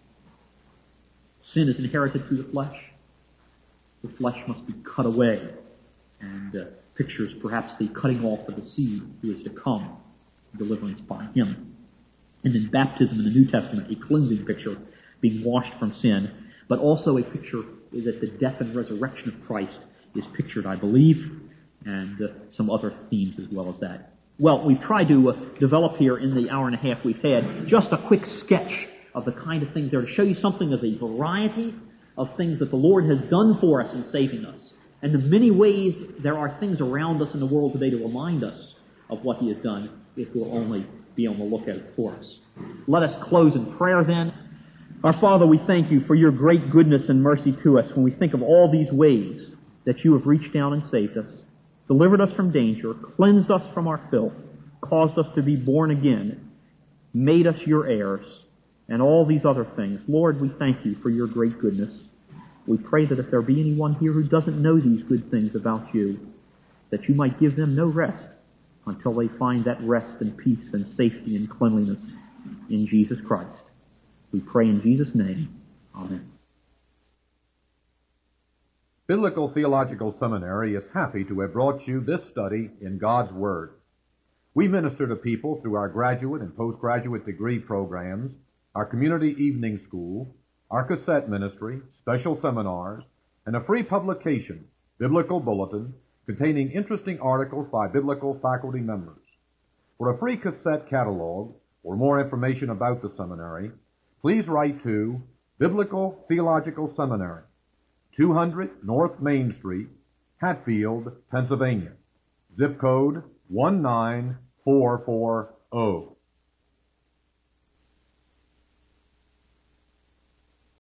Sin is inherited through the flesh. The flesh must be cut away, and uh, pictures perhaps the cutting off of the seed who is to come, deliverance by him. And then baptism in the New Testament, a cleansing picture, being washed from sin, but also a picture that the death and resurrection of Christ is pictured, I believe, and uh, some other themes as well as that. Well, we've tried to uh, develop here in the hour and a half we've had just a quick sketch of the kind of things there to show you something of the variety of things that the Lord has done for us in saving us. And in many ways, there are things around us in the world today to remind us of what he has done if we'll only be on the lookout for us. Let us close in prayer then. Our Father, we thank you for your great goodness and mercy to us when we think of all these ways that you have reached down and saved us, delivered us from danger, cleansed us from our filth, caused us to be born again, made us your heirs, and all these other things. Lord, we thank you for your great goodness. We pray that if there be anyone here who doesn't know these good things about you, that you might give them no rest until they find that rest and peace and safety and cleanliness in Jesus Christ. We pray in Jesus' name. Amen. Biblical Theological Seminary is happy to have brought you this study in God's Word. We minister to people through our graduate and postgraduate degree programs, our community evening school, our cassette ministry, special seminars, and a free publication, Biblical Bulletin, containing interesting articles by biblical faculty members. For a free cassette catalog or more information about the seminary, please write to Biblical Theological Seminary, two hundred North Main Street, Hatfield, Pennsylvania. Zip code one nine four four zero.